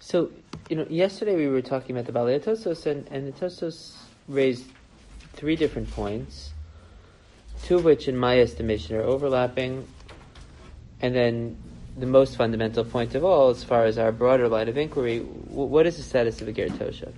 So, yesterday we were talking about the Balei Tosos, and the Tosos raised three different points, two of which, in my estimation, are overlapping, and then the most fundamental point of all, as far as our broader line of inquiry, what is the status of a Ger Toshav?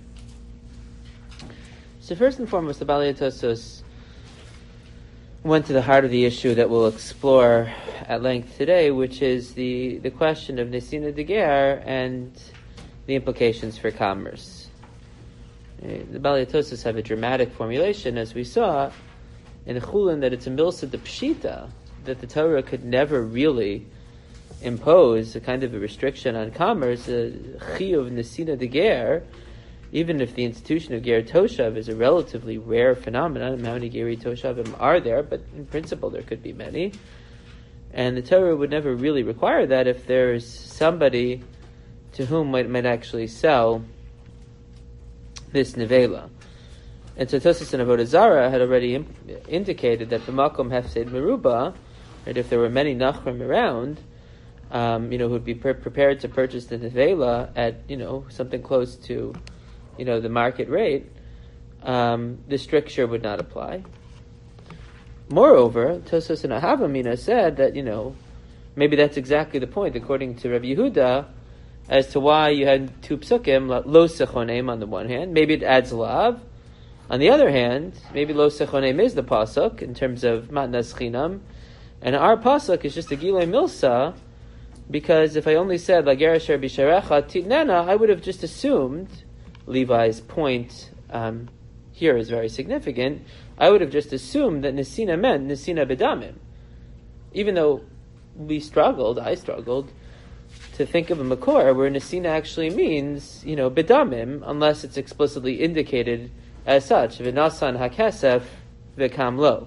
So first and foremost, the Balei Tosos went to the heart of the issue that we'll explore at length today, which is the question of Nesina de Ger and the implications for commerce. The Balei Tosos have a dramatic formulation, as we saw in the Chulin, that it's a milsa de pshita, that the Torah could never really impose a kind of a restriction on commerce, a chiyuv Nesina de Ger, even if the institution of Ger Toshav is a relatively rare phenomenon. How many Geri Toshavim are there? But in principle, there could be many. And the Torah would never really require that if there's somebody to whom might actually sell this nevela. And so Tosas and Avodah Zarah had already indicated that b'makom hefsed meruba, right, if there were many nachrim around, who would be prepared to purchase the nevela at, something close to, the market rate, the stricture would not apply. Moreover, Tosas and Ahavamina said that, maybe that's exactly the point, according to Rabbi Yehuda, as to why you had two psukim, lo sechonem on the one hand, maybe it adds lav. On the other hand, maybe lo sechonem is the pasuk in terms of matnas chinam, and our pasuk is just a gilei milsa, because if I only said lager asher bisharecha titnena, I would have just assumed, Levi's point here is very significant, I would have just assumed that Nesina meant Nesina bedamim. Even though I struggled, to think of a makor where Nesina actually means, bedamim, unless it's explicitly indicated as such, v'nasan hakesef v'kam lo.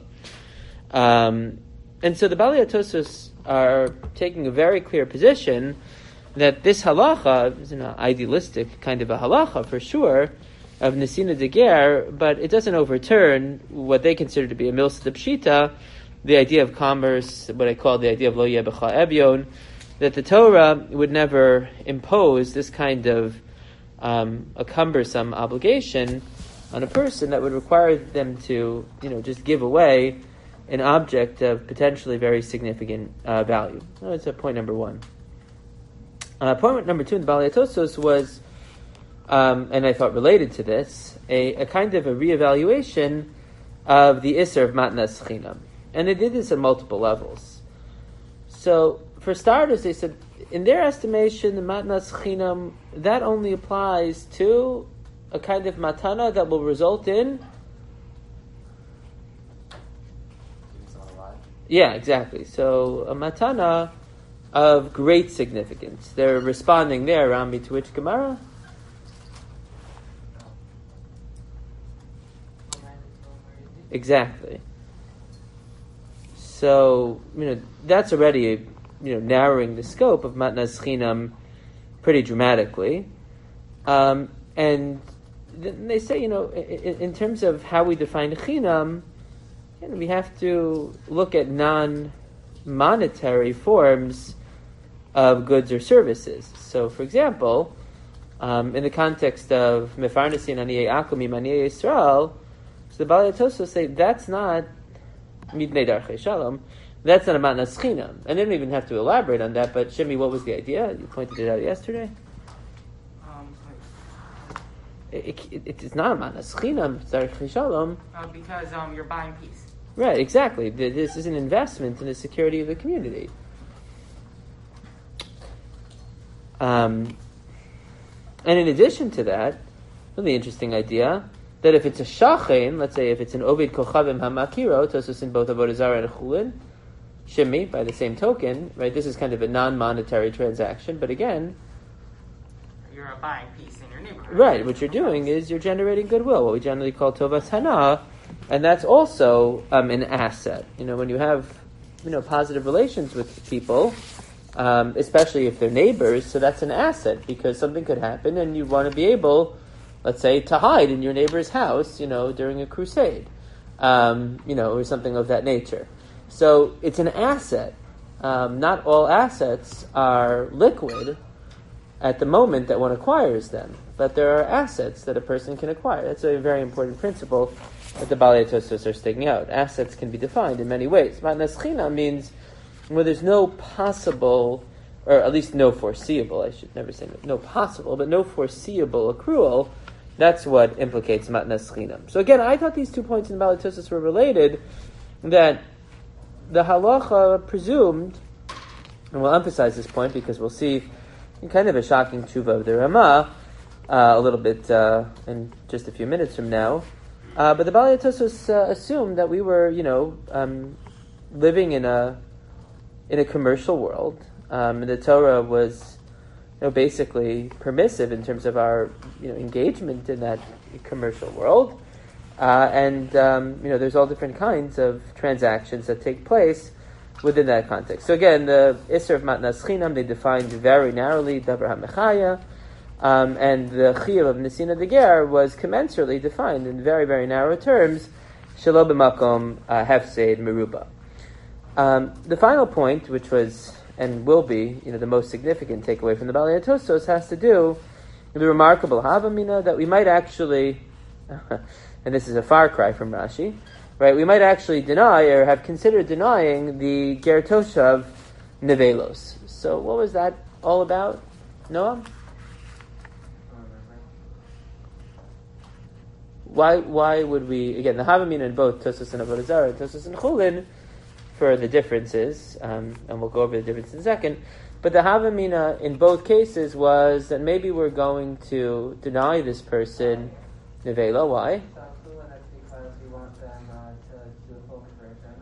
And so the Balei Tosos are taking a very clear position that this halacha is an idealistic kind of a halacha for sure of Nesina de Ger, but it doesn't overturn what they consider to be a milsa de pshita, the idea of commerce, what I call the idea of lo yeh b'cha ebyon, that the Torah would never impose this kind of a cumbersome obligation on a person that would require them to, just give away an object of potentially very significant value. That's point number one. Point number two in the Balei Tosos was, and I thought related to this, a kind of a reevaluation of the Isser of Matnas Chinam. And they did this at multiple levels. So, for starters, they said, in their estimation, the Matnas Chinam, that only applies to a kind of matana that will result in... Yeah, exactly. So, a matana of great significance. They're responding there, Rami, to which Gemara? Exactly. So, that's already narrowing the scope of Matnas Chinam pretty dramatically. And then they say, in terms of how we define Chinam, we have to look at non-monetary forms of goods or services. So, for example, in the context of Mefarnesin Aniyei Akum Aniyei Yisrael, so the Balei Tosos say that's not Midnei Darchei Shalom, that's not a Matnas Chinam. And they don't even have to elaborate on that, but Shimi, what was the idea? You pointed it out yesterday. It's not a Matnas Chinam, it's Darchei Shalom. Because you're buying peace. Right, exactly. This is an investment in the security of the community. And in addition to that, really interesting idea, that if it's a shachen, let's say if it's an Ovid Kochavim Hamakiro, Tosos in both Avodah Zarah and Chulin, Shimi, by the same token, right, this is kind of a non-monetary transaction, but again... You're buying peace in your neighborhood. Right, what you're doing is you're generating goodwill, what we generally call Tovas Hana, and that's also an asset. When you have, positive relations with people, especially if they're neighbors, so that's an asset, because something could happen and you want to be able, let's say, to hide in your neighbor's house, during a crusade, or something of that nature. So it's an asset. Not all assets are liquid, at the moment that one acquires them, but there are assets that a person can acquire. That's a very important principle that the Balei Tosfos are stating out. Assets can be defined in many ways. Matnas Chinam means where there's no possible, or at least no foreseeable, I should never say no possible, but no foreseeable accrual. That's what implicates Matnas Chinam. So again, I thought these 2 points in the Balei Tosfos were related, that the halacha presumed, and we'll emphasize this point because we'll see kind of a shocking tshuva of the Ramah a little bit in just a few minutes from now. But the Balei Tosfos assumed that we were, living in a commercial world, and the Torah was, basically permissive in terms of our, engagement in that commercial world, and there's all different kinds of transactions that take place within that context. So again, the Isser of Matnas Chinam, they defined very narrowly Davar HaMechaya, and the Chiyuv of Nesina Deger was commensurately defined in very, very narrow terms, Shelo B'makom Hefseid Meruba. The final point, which was and will be, the most significant takeaway from the Balei Tosfos, has to do with the remarkable Havamina that we might actually, and this is a far cry from Rashi, right? We might actually deny or have considered denying the Ger Toshav Nevelos. So what was that all about, Noam? Why would we, again, the Havamina in both Tosfos and Avodah Zarah and Tosfos and Chulin, for the differences, and we'll go over the difference in a second, but the Havamina in both cases was that maybe we're going to deny this person Nevela. Why? Because we want them to do a full conversion.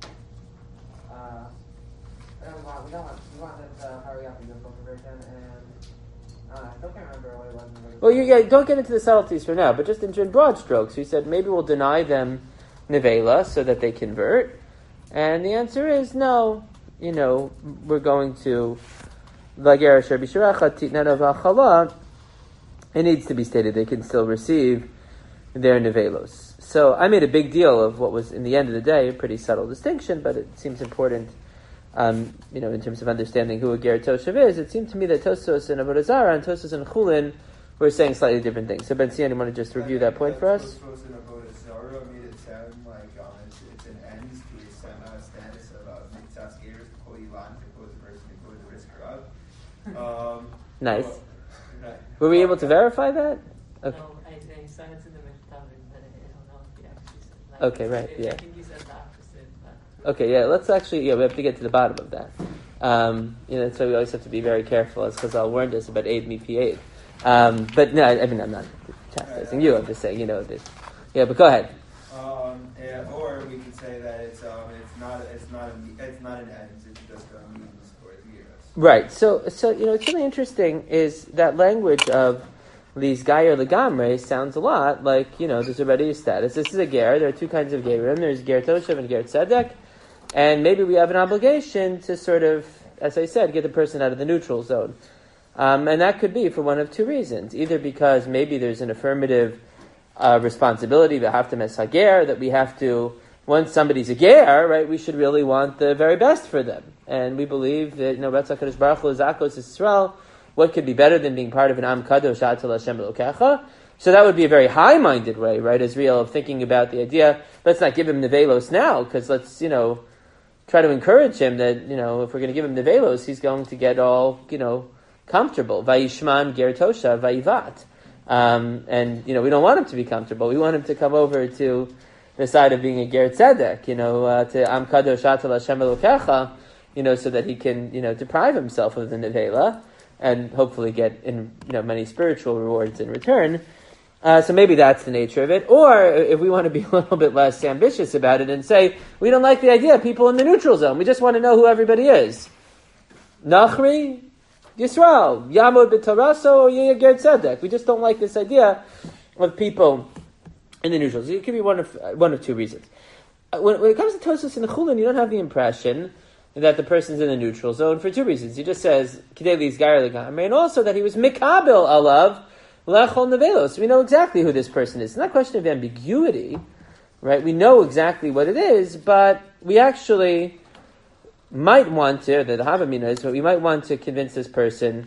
We want them to hurry up and do a full conversion, and I still can't remember what it was. Well, don't get into the subtleties for now, but just in broad strokes, we said maybe we'll deny them Nevela so that they convert. And the answer is no. We're going to it needs to be stated they can still receive their nevelos. So I made a big deal of what was, in the end of the day, a pretty subtle distinction, but it seems important, in terms of understanding who a ger toshav is. It seemed to me that Tosfos and Avodah Zarah and Tosfos and Chulin were saying slightly different things. So Ben Zion, you want to just review that point for us? Nice. Were we able to verify that? Okay. No, I saw it in the Mechtavim, but I don't know if he actually said that. Okay, right, yeah. I think he said the opposite. But... Okay, yeah, let's actually, we have to get to the bottom of that. That's why we always have to be very careful, as Chazal warned us about Eid Mipi Eid. But no, I mean, I'm not chastising you, I'm just saying, this. Yeah, but go ahead. Or we could say that it's not an ends, it's just a means for the years. Right. So what's really interesting is that language of Li's Gayer Legamre sounds a lot like, there's already a status. This is a ger. There are two kinds of gerim. There's ger toshav and ger tzedek. And maybe we have an obligation to sort of, as I said, get the person out of the neutral zone. And that could be for one of two reasons. Either because maybe there's an affirmative responsibility, that we have to, once somebody's a ger, right, we should really want the very best for them. And we believe that, Ratzah HaKadosh Baruch Hu Zakos Yisrael, what could be better than being part of an Am Kadosh Atal Hashem Elokecha? So that would be a very high-minded way, right, Israel, of thinking about the idea, let's not give him Nevelos now, because let's, try to encourage him that, if we're going to give him Nevelos, he's going to get all, comfortable. Vayishman Ger Tosha Vayivat. And, we don't want him to be comfortable. We want him to come over to the side of being a Ger Tzedek, to Am Kadosh Atal Hashem Elokecha, so that he can, deprive himself of the Nevela and hopefully get many spiritual rewards in return. So maybe that's the nature of it. Or if we want to be a little bit less ambitious about it and say, we don't like the idea of people in the neutral zone. We just want to know who everybody is. Nachri, Yisrael, Yamod b'Taraso, or Ger Tzedek. We just don't like this idea of people in the neutral zone. It could be one of two reasons. When it comes to Tosfos and Chulin, you don't have the impression that the person's in the neutral zone for two reasons. He just says, Kidei Li's Gayer Legamre, and also that he was Mikabel Alav Lechol Nevelos. We know exactly who this person is. It's not a question of ambiguity, right? We know exactly what it is, but we actually might want to, the Havamina is, but we might want to convince this person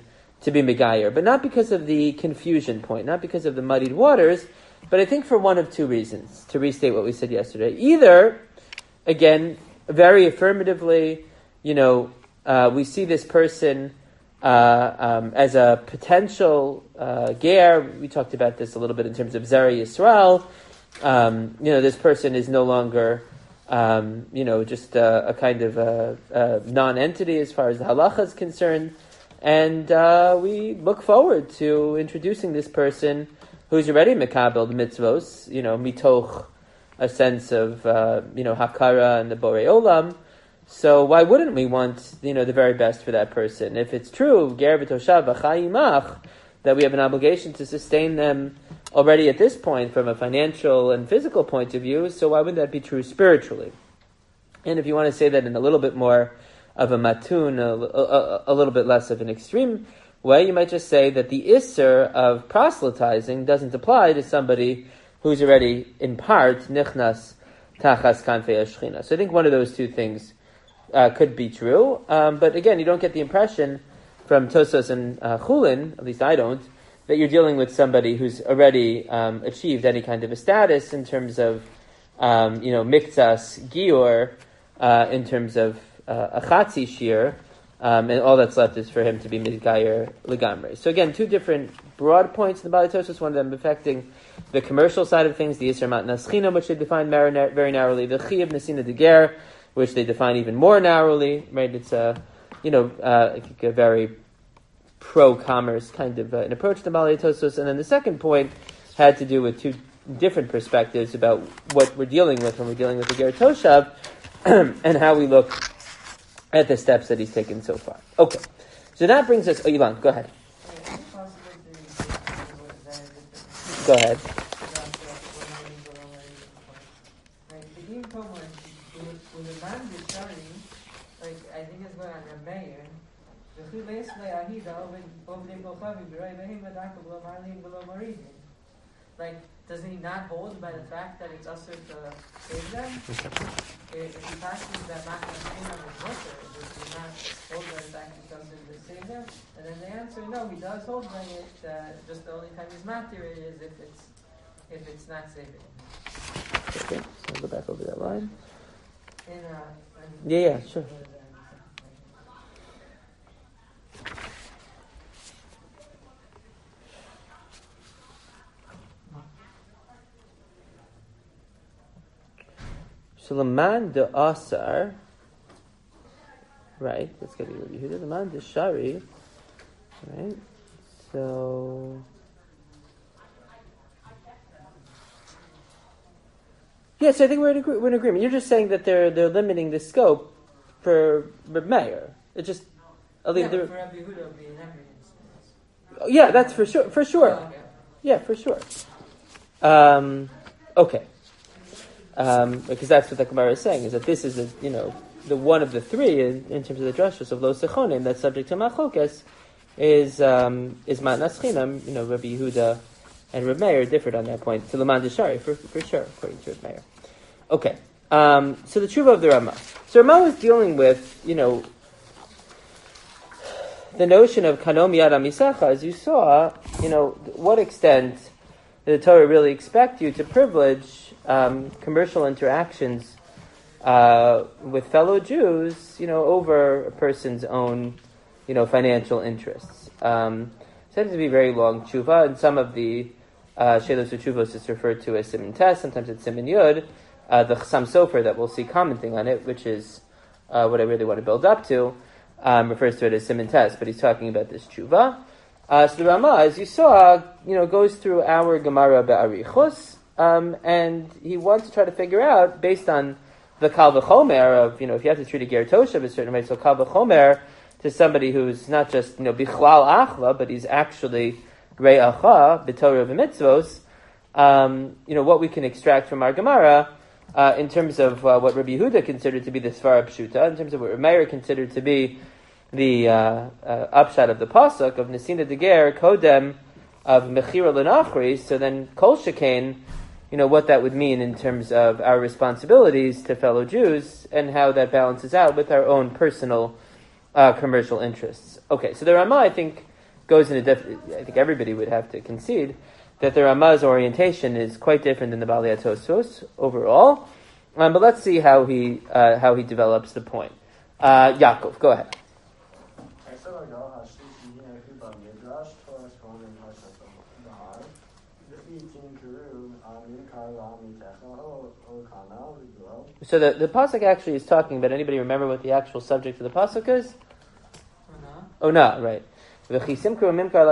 to be Megayer, but not because of the confusion point, not because of the muddied waters, but I think for one of two reasons, to restate what we said yesterday. Either, again, very affirmatively, we see this person as a potential ger. We talked about this a little bit in terms of Zera Yisrael. This person is no longer, just a kind of a non-entity as far as the halacha is concerned. And we look forward to introducing this person who's already mekabel the mitzvos, mitoch a sense of, hakara and the borei olam. So why wouldn't we want, the very best for that person? If it's true, ger v'toshav v'chayimach, that we have an obligation to sustain them already at this point from a financial and physical point of view, so why wouldn't that be true spiritually? And if you want to say that in a little bit more of a matun, a little bit less of an extreme way, you might just say that the isser of proselytizing doesn't apply to somebody who's already, in part, nichnas tachas kanfei hashchina. So I think one of those two things could be true. But again, you don't get the impression from Tosos and Chulin, at least I don't, that you're dealing with somebody who's already achieved any kind of a status in terms of, miktsas gior, in terms of a chatzi shir, and all that's left is for him to be midgayer legamre. So again, two different broad points in the Bali Tosos, one of them affecting the commercial side of things, the Yisr Matnas China, which they define very narrowly, the Chiyav Nesina Deger, which they define even more narrowly, right? It's a very pro-commerce kind of an approach to Bali Tosos. And then the second point had to do with two different perspectives about what we're dealing with when we're dealing with the Ger Toshav, and how we look at the steps that he's taken so far. Okay, so that brings us. Ilan, go ahead. Go ahead. I think it's going on the mayor. Like, doesn't he not hold by the fact that it's usher to save them? If he passes that Machna Shina is Musher, does he not hold by the fact that it's usher to save them? And then the answer, no, he does hold by it. Just the only time he's matir is if it's not saving. Okay, so I'll go back over that line. In Yeah, sure. So Laman de Asar, right? Let's get it over here. Laman de Shari, right? So yes, I think we're in agreement. You're just saying that they're limiting the scope for Reb Meir. It's just for Rabbi Yehuda being every instance. Yeah, that's for sure. For sure. Oh, okay. Yeah, for sure. Okay. Because that's what the Gemara is saying, is that this is the one of the three in terms of the drashos of Lo Sechonim that's subject to Machlokas is Matnas Chinam. Rabbi Yehuda and Reb Meir differed on that point. To Laman Deshari, for sure, according to Reb Meir. Okay. So the tshuva of the Ramah. So Ramah was dealing with, the notion of Kanom Yad Amisacha, as you saw, what extent did the Torah really expect you to privilege commercial interactions with fellow Jews, over a person's own, financial interests. Tends to be very long tshuva, and some of the Shelos Utshuvos is referred to as Siman Tes, sometimes it's Siman Yud. The Chassam Sofer that we'll see commenting on it, which is what I really want to build up to, refers to it as Siman Tes, but he's talking about this tshuva. So the Ramah, as you saw, goes through our Gemara Be'arichos, and he wants to try to figure out, based on the Kal V'chomer of, if you have to treat a Ger Toshav a certain way, so Kal V'chomer to somebody who's not just, Bichlal Achva, but he's actually Re'acha, B'Torah V'Mitzvos, what we can extract from our Gemara, in terms of what Rabbi Yehuda considered to be the Svara Pshuta, in terms of what Reb Meir considered to be the upshot of the pasuk of Nesina Deger Kodem of Mechira L'Nachri. So then Kol Shekain, what that would mean in terms of our responsibilities to fellow Jews and how that balances out with our own personal commercial interests. Okay, so the Ramah, I think, goes in I think everybody would have to concede that the Ramah's orientation is quite different than the Balei Tosfos overall. But let's see how he develops the point. Yaakov, go ahead. So the pasuk actually is talking about. Anybody remember what the actual subject of the pasuk is? Ona, right. So there's an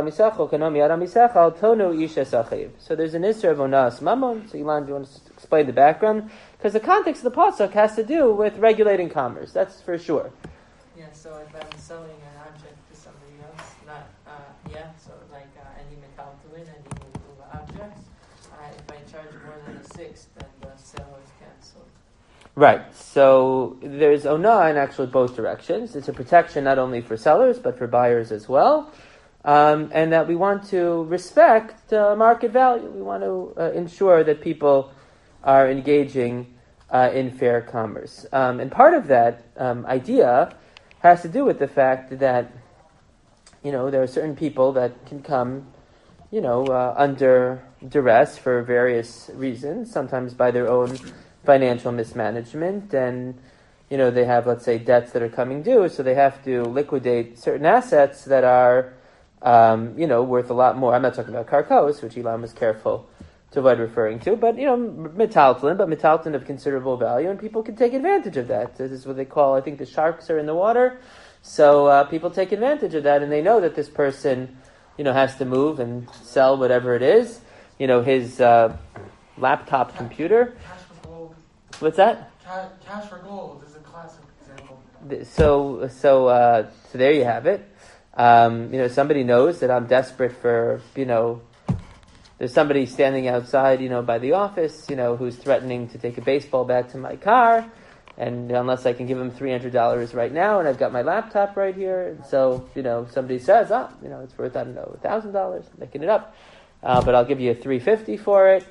isser of onas mamon. So Ilan, do you want to explain the background? Because the context of the pasuk has to do with regulating commerce. That's for sure. Yeah. So if I'm selling an object to somebody else, so like any metaltalin, any movable objects, if I charge more than a sixth, then the sale is cancelled. Right. So there's ona in actually both directions. It's a protection not only for sellers but for buyers as well, and that we want to respect market value. We want to ensure that people are engaging in fair commerce. And part of that idea has to do with the fact that there are certain people that can come under duress for various reasons, sometimes by their own financial mismanagement, and they have, let's say, debts that are coming due, so they have to liquidate certain assets that are worth a lot more. I'm not talking about karkos, which Elam was careful to avoid referring to, but metaltalin of considerable value, and people can take advantage of that. This is what they call, I think, the sharks are in the water, so people take advantage of that, and they know that this person has to move and sell whatever it is, his laptop computer. Cash for gold. What's that? Cash for gold is a classic example. So there you have it. Somebody knows that I'm desperate for, there's somebody standing outside, by the office, who's threatening to take a baseball bat to my car, and unless I can give him $300 right now, and I've got my laptop right here, and so, somebody says, it's worth, $1,000, I'm making it up, but I'll give you $350 for it,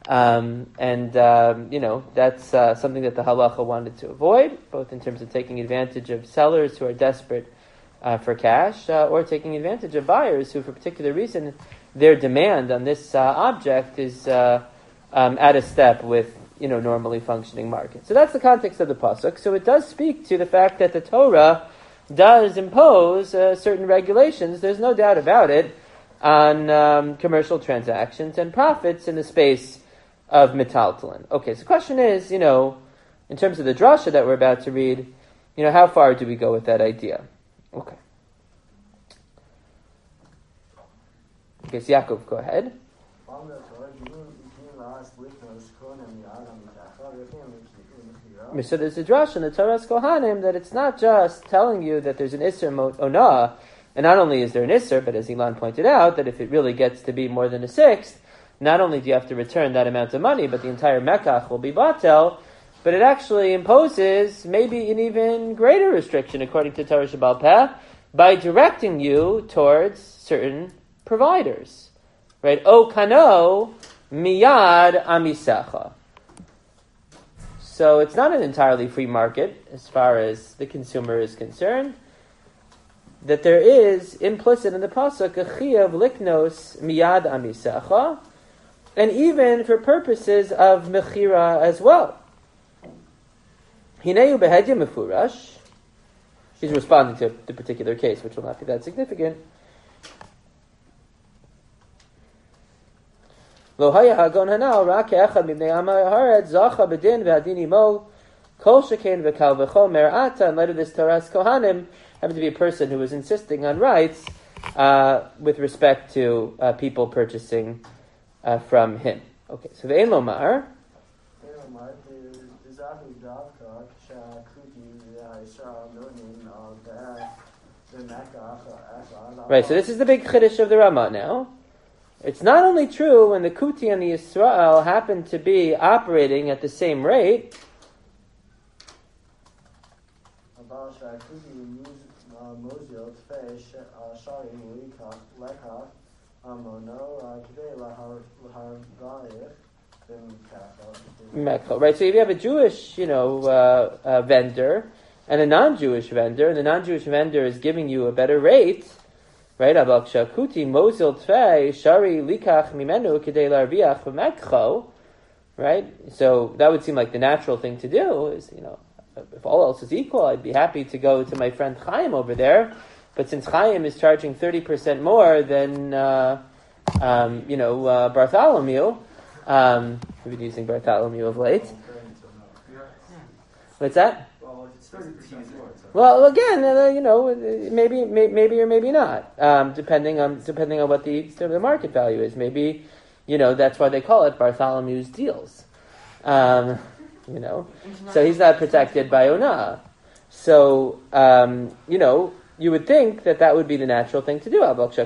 that's something that the halacha wanted to avoid, both in terms of taking advantage of sellers who are desperate for cash, or taking advantage of buyers who, for a particular reason, their demand on this object is at a step with normally functioning market. So that's the context of the pasuk. So it does speak to the fact that the Torah does impose certain regulations. There's no doubt about it on commercial transactions and profits in the space of metaltalin. Okay, so the question is, in terms of the drasha that we're about to read, how far do we go with that idea? Okay. Okay, so Yaakov, go ahead. So there's a drasha in the Torah's Kohanim that it's not just telling you that there's an Isser Onah, and not only is there an Isser, but as Ilan pointed out, that if it really gets to be more than a sixth, not only do you have to return that amount of money, but the entire Mekach will be batel, but it actually imposes maybe an even greater restriction, according to Torah Shabbal Peh, by directing you towards certain providers. Right? O kano miyad amisecha. So it's not an entirely free market as far as the consumer is concerned. That there is implicit in the pasuk a chiyav liknos miyad amisecha, and even for purposes of mechira as well. Hineu behedya mefurash. He's responding to the particular case, which will not be that significant. Lo haya hagon hanal rak echad mibnei amay haaretz zacha bedin ve'adin imo kol shekain ve'kal v'chomer ata. In light of this, Torah's Kohanim happened to be a person who was insisting on rights with respect to people purchasing from him. Okay, so ve'en lomar. Right, so this is the big chiddush of the Ramah now. It's not only true when the Kuti and the Yisrael happen to be operating at the same rate. Right, so if you have a Jewish, vendor and a non-Jewish vendor, and the non-Jewish vendor is giving you a better rate, right? Abak shakuti mozil tvei shari likach mimenu kedei larviach v'mekcho, right? So that would seem like the natural thing to do is, if all else is equal, I'd be happy to go to my friend Chaim over there. But since Chaim is charging 30% more than, Bartholomew, we've been using Bartholomew of late. What's that? Well, it's 30% more. Well, again, maybe or maybe not, depending on what the market value is. Maybe, that's why they call it Bartholomew's deals. So he's not protected by Onah. So, you would think that would be the natural thing to do.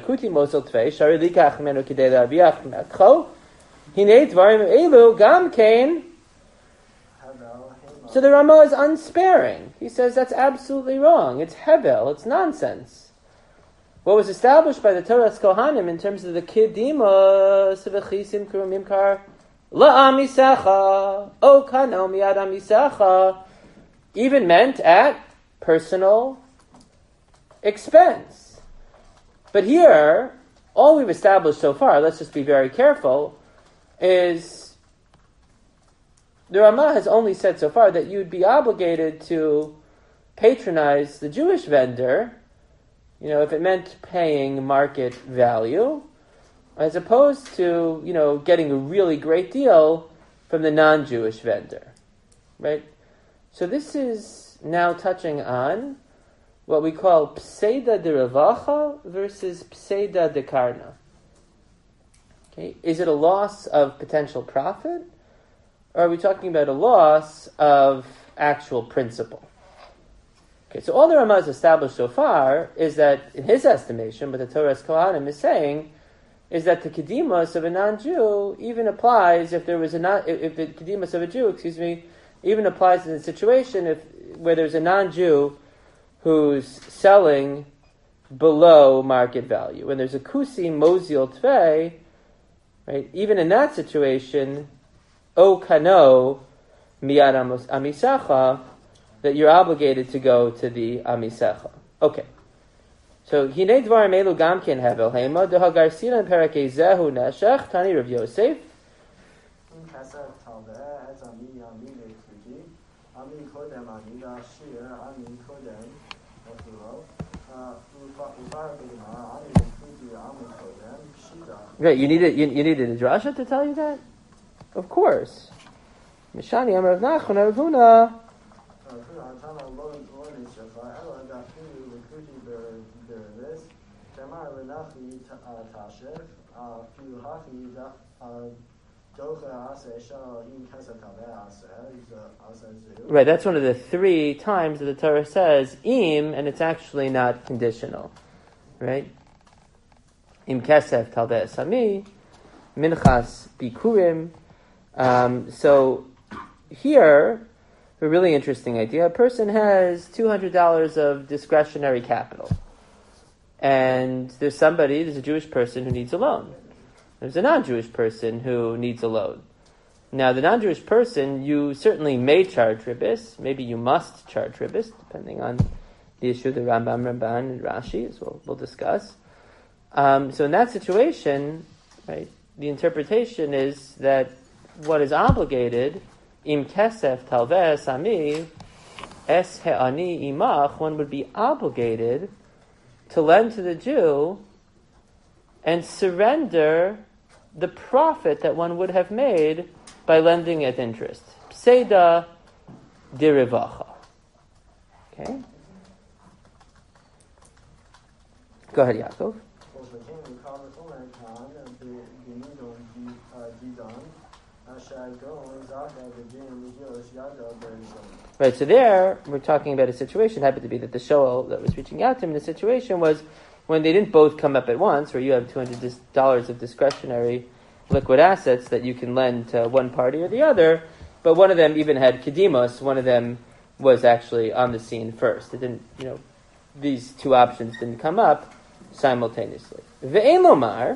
So the Rama is unsparing. He says that's absolutely wrong. It's hevel. It's nonsense. What was established by the Torah's Kohanim in terms of the kidima sevechisim kurumimkar la'amisecha o kano miyad amisecha even meant at personal expense. But here, all we've established so far, let's just be very careful, is the Ramah has only said so far that you'd be obligated to patronize the Jewish vendor, if it meant paying market value, as opposed to, getting a really great deal from the non-Jewish vendor, right? So this is now touching on what we call pseida de revacha versus pseida de karna. Okay, is it a loss of potential profit, or are we talking about a loss of actual principle? Okay, so all the Ramah has established so far is that, in his estimation, what the Torah's Kohanim is saying, is that the kedimos of a non-Jew even applies if the kedimos of a Jew, even applies in a situation where there's a non-Jew who's selling below market value. When there's a kusi mozil tvei, right? Even in that situation, o kano miyad amisecha, that you're obligated to go to the amisecha. Okay. So hinei dvarim elu gam ken hevel hema dehagar silan perakei zehu neshech tani Rav Yosef. Right, you needed a drasha to tell you that? Of course. Mishani Amar Rav Nachman Rav Huna. Right, that's one of the 3 times that the Torah says im, and it's actually not conditional. Right? Im kesef talveh sami, minchas bikurim. So here, a really interesting idea. A person has $200 of discretionary capital. And there's a Jewish person who needs a loan. There's a non-Jewish person who needs a loan. Now, the non-Jewish person, you certainly may charge ribis. Maybe you must charge ribis, depending on the issue of the Rambam, Ramban, and Rashi, as we'll discuss. So in that situation, right, the interpretation is that what is obligated, im kesef talveh sami, es he'ani imach, one would be obligated to lend to the Jew and surrender the profit that one would have made by lending at interest. Pseida dirivacha. Okay? Go ahead, Yaakov. Right, so there we're talking about a situation, happened to be that the shoal that was reaching out to him, the situation was when they didn't both come up at once, where you have $200 of discretionary liquid assets that you can lend to one party or the other, but one of them even had kedimos, one of them was actually on the scene first. It didn't, these 2 options didn't come up simultaneously. Ve'en lomar,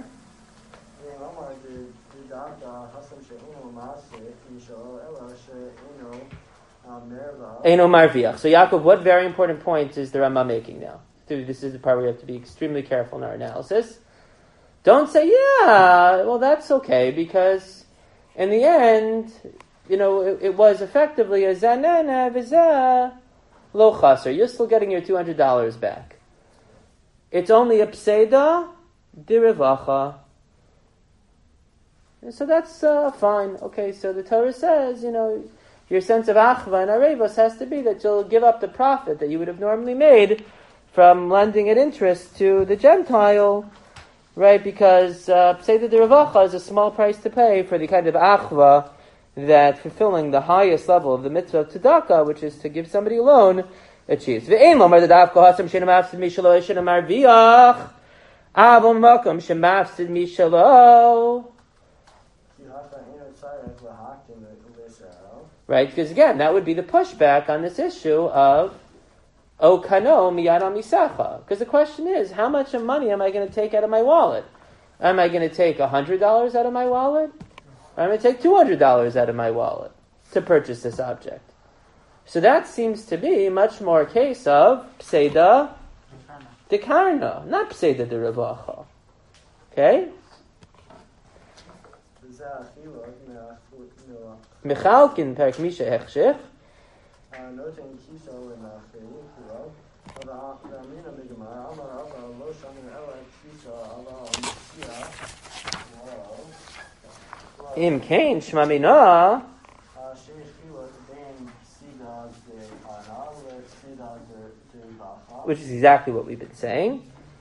Eino marviach. So Yaakov, what very important point is the Rama making now? this is the part where we have to be extremely careful in our analysis. Don't say, yeah, well, that's okay, because in the end, it was effectively a zanana v'zeh lo chaser. You're still getting your $200 back. It's only a pseida d'revacha. So that's fine. Okay, so the Torah says, your sense of achva and arevos has to be that you'll give up the profit that you would have normally made from lending at interest to the Gentile, right? Because pseida d'revacha is a small price to pay for the kind of achva that fulfilling the highest level of the mitzvah of tzedakah, which is to give somebody a loan, achieves. V'ein lomar d'davka hasam she'ena mafsid mishalo she'ena marviach avon makom she'mafsid mishalo. Right, because again, that would be the pushback on this issue of O kano miyad misacha. Because the question is, how much of money am I going to take out of my wallet? Am I going to take $100 out of my wallet? Or am I going to take $200 out of my wallet to purchase this object? So that seems to be much more a case of pseida dekarna, not pseida derevacha. Okay? Michalkin perik misha hechshich. Im kain shmamina. Which is exactly what we've been saying.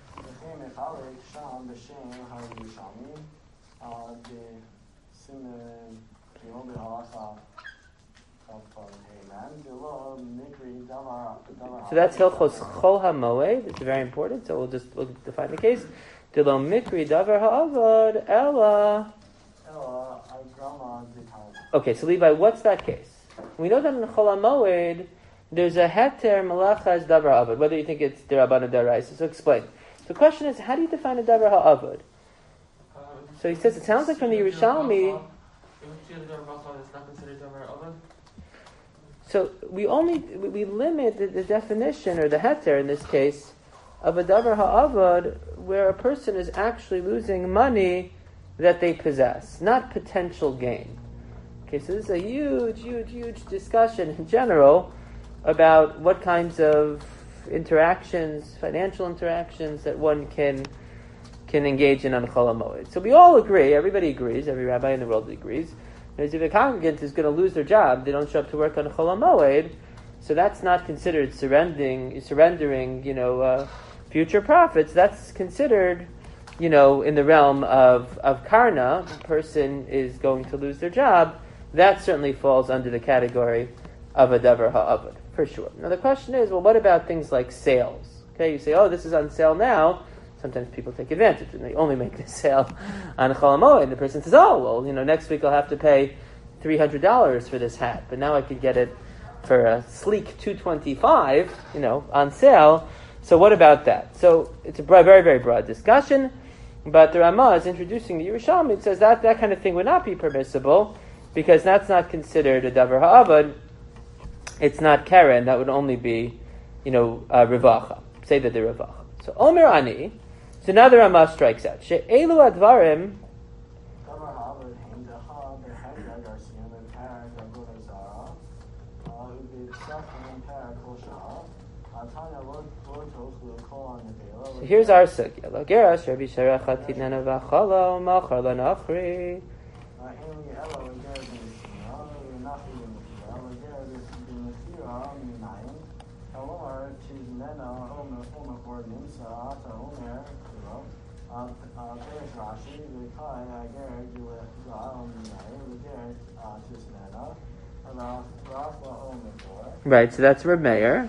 So that's Hilchos Chol HaMoed. It's very important. So we'll define the case. Dilo mikri davar ha'avad ella. Okay, so Levi, what's that case? We know that in Chol HaMoed there's a heter malachas davar ha'avad, whether you think it's deraban or deraisa. So explain. The question is, how do you define a davar ha'avad? So he says, it sounds like from the Yerushalmi. So we limit the definition, or the heter in this case, of a davar ha'avad, where a person is actually losing money that they possess, not potential gain. Okay, so this is a huge discussion in general about what kinds of interactions, financial interactions, that one can engage in on Chol HaMoed. So we all agree, everybody agrees, every rabbi in the world agrees, that if a congregant is going to lose their job, they don't show up to work on Chol HaMoed, so that's not considered surrendering, future profits. That's considered, in the realm of karna. The person is going to lose their job. That certainly falls under the category of a davar ha'avad, for sure. Now the question is, well, what about things like sales? Okay, you say, oh, this is on sale now. Sometimes people take advantage and they only make the sale on Chol HaMoed. And the person says, oh, well, next week I'll have to pay $300 for this hat, but now I could get it for a sleek $225, on sale. So what about that? So it's a very, very broad discussion, but the Ramah is introducing the Yerushalmi. It says that kind of thing would not be permissible, because that's not considered a davar ha'avad. It's not keren. That would only be, revacha. Say that they're revacha. So Omer Ani. So now the Ramah strikes out. She'elu advarim. So here's our sugya. Lagerash Rabbi Sharachat Tinana v'Chala Machar Lanachri. Right, so that's Reb Meir.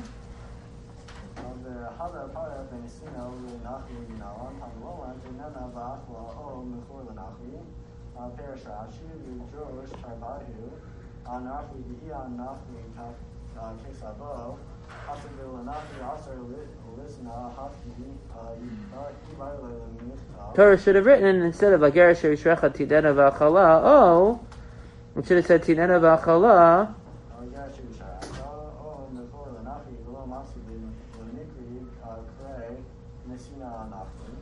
Torah should have written, instead of Agera Sherishrecha Tidena V'Achala, oh, it should have said Tidena V'Achala.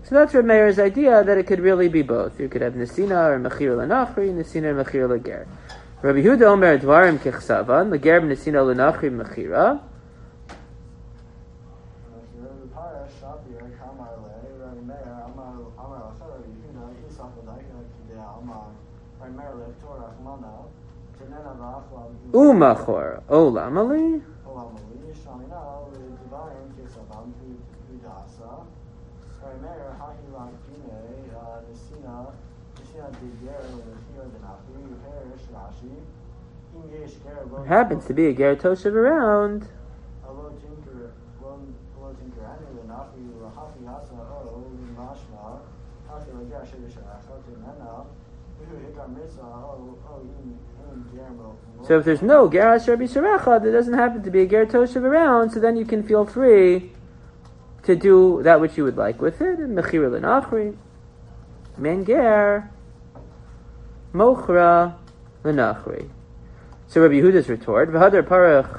So that's Reb Meir's idea that it could really be both. You could have Nesina or Mechir L'Nachri, Nesina or Mechir L'Ger. Rabbi Yehuda Omer Dvarim Kechsavan, L'Ger Nesina L'Nachri Mechira. Umachor Olamali. Happens to be a Ger Toshav around. So if there's no Ger Asher B'Sharecha, there doesn't happen to be a Ger Toshav around, so then you can feel free to do that which you would like with it. Mechira L'Nachri, Men Ger, Mochra L'Nachri. So Rabbi Yehuda's retort, V'hadar Parach.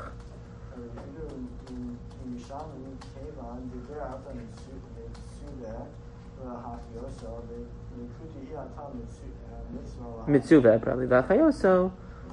Mitzuvah, probably Vachayoso.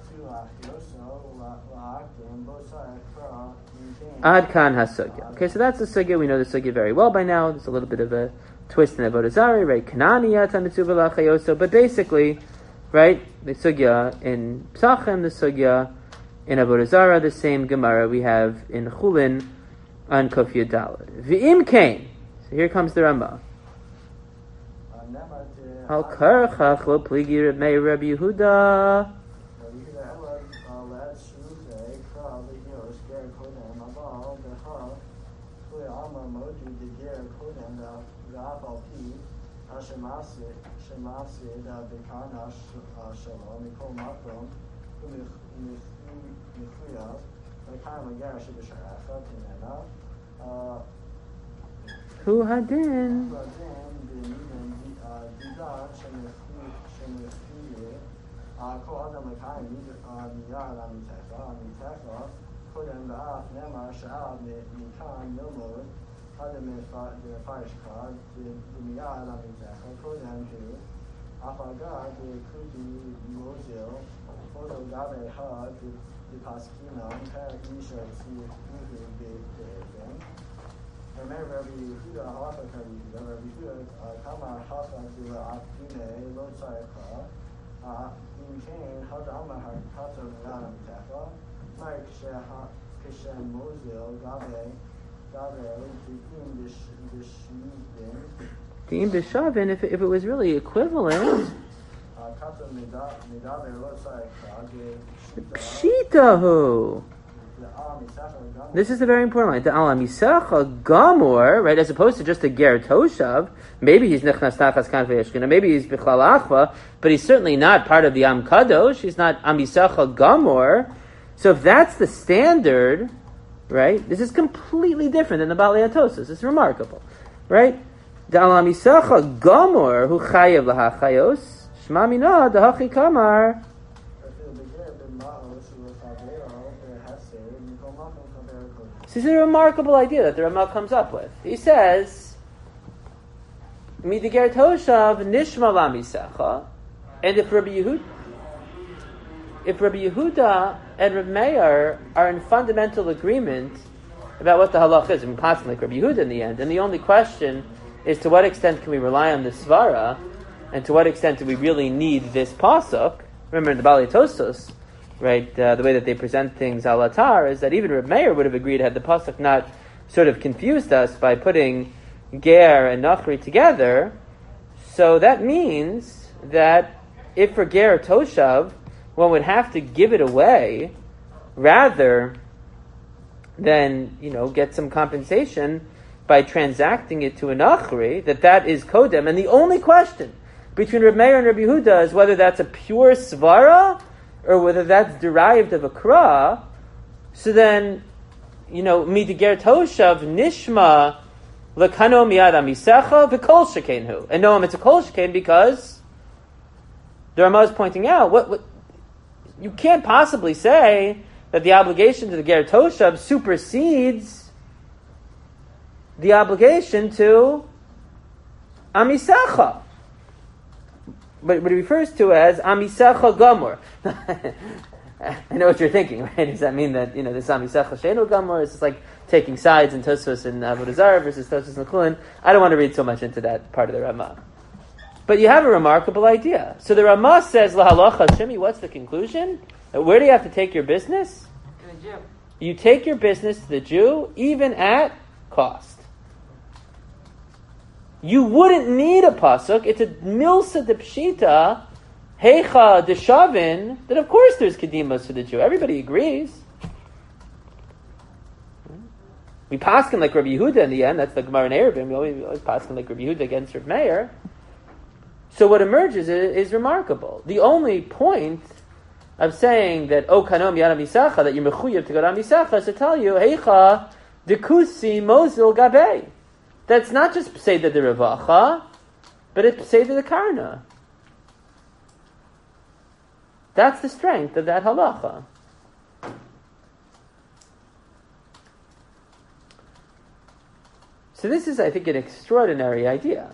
Ad Kan HaSugya. Okay, so that's the Sugya. We know the Sugya very well by now. There's a little bit of a twist in Avodah Zarah, right? Kanani Yata Mitzuvah Vachayoso. But basically, right, the Sugya in Psachim, the Sugya in Avodah Zarah, the same Gemara we have in Chulin on Kuf Yud Daled. V'im Kain. So here comes the Rambam. Al Karchach Lo Pligi Reb Meir Rabbi Yehuda. Hu Hadin. Deem B'Shavin, if it was really equivalent, Pshitahu. This is a very important line. The Al Misacha Gamor, right, as opposed to just a Ger Toshav. Maybe he's Nechnas Tachas Kanfei Yeshkina, maybe he's Bichlal Achva, but he's certainly not part of the Am Kadosh. He's not Amisacha Gamor. So if that's the standard, right, this is completely different than the Balei Atosos. It's remarkable, right? The Al Misacha Gamor Hu Chayev Lahachayos Shma Mina Dahachi Kamar. This is a remarkable idea that the Ramah comes up with. He says, Midiger Toshav Nishma Lamisecha, and if Rabbi Yehuda and Rabbi Meir are in fundamental agreement about what the halach is, and possibly like Rabbi Yehuda in the end, and the only question is to what extent can we rely on the Svara, and to what extent do we really need this pasuk? Remember in the Balei Tosfos, right, the way that they present things al atar is that even Reb Meir would have agreed had the pasuk not sort of confused us by putting ger and nachri together. So that means that if for ger or toshav, one would have to give it away rather than, get some compensation by transacting it to a nachri, that is kodem. And the only question between Reb Meir and Reb Yehuda is whether that's a pure svara or whether that's derived of a kra. So then, midiger toshav nishma lekano miyad amisecha v'kol shekenhu. And no, it's a kol sheken because the Ramah is pointing out what you can't possibly say that the obligation to the ger toshav supersedes the obligation to amisacha. But it refers to as amisacha gamor. I know what you're thinking, right? Does that mean that, this amisacha sheinu gamor is just like taking sides in Tosfos and Avodah Zarah versus Tosfos and Chulin? I don't want to read so much into that part of the Ramah. But you have a remarkable idea. So the Ramah says, lahalacha shimi, what's the conclusion? Where do you have to take your business? To the Jew. You take your business to the Jew, even at cost. You wouldn't need a pasuk. It's a milsa de pshita, heicha de shavin, that of course there's kedimos to the Jew. Everybody agrees. We paskin like Rabbi Yehuda in the end. That's the Gemara in Eruvin. We always paskin like Rabbi Yehuda against Rav Meir. So what emerges is remarkable. The only point of saying that O kanom yad misacha, that you're mechuyev to go to misacha, is to tell you heicha dekusi mozil gabei. That's not just Peseda de Revacha, but it's Peseda de Karna. That's the strength of that halacha. So this is, I think, an extraordinary idea.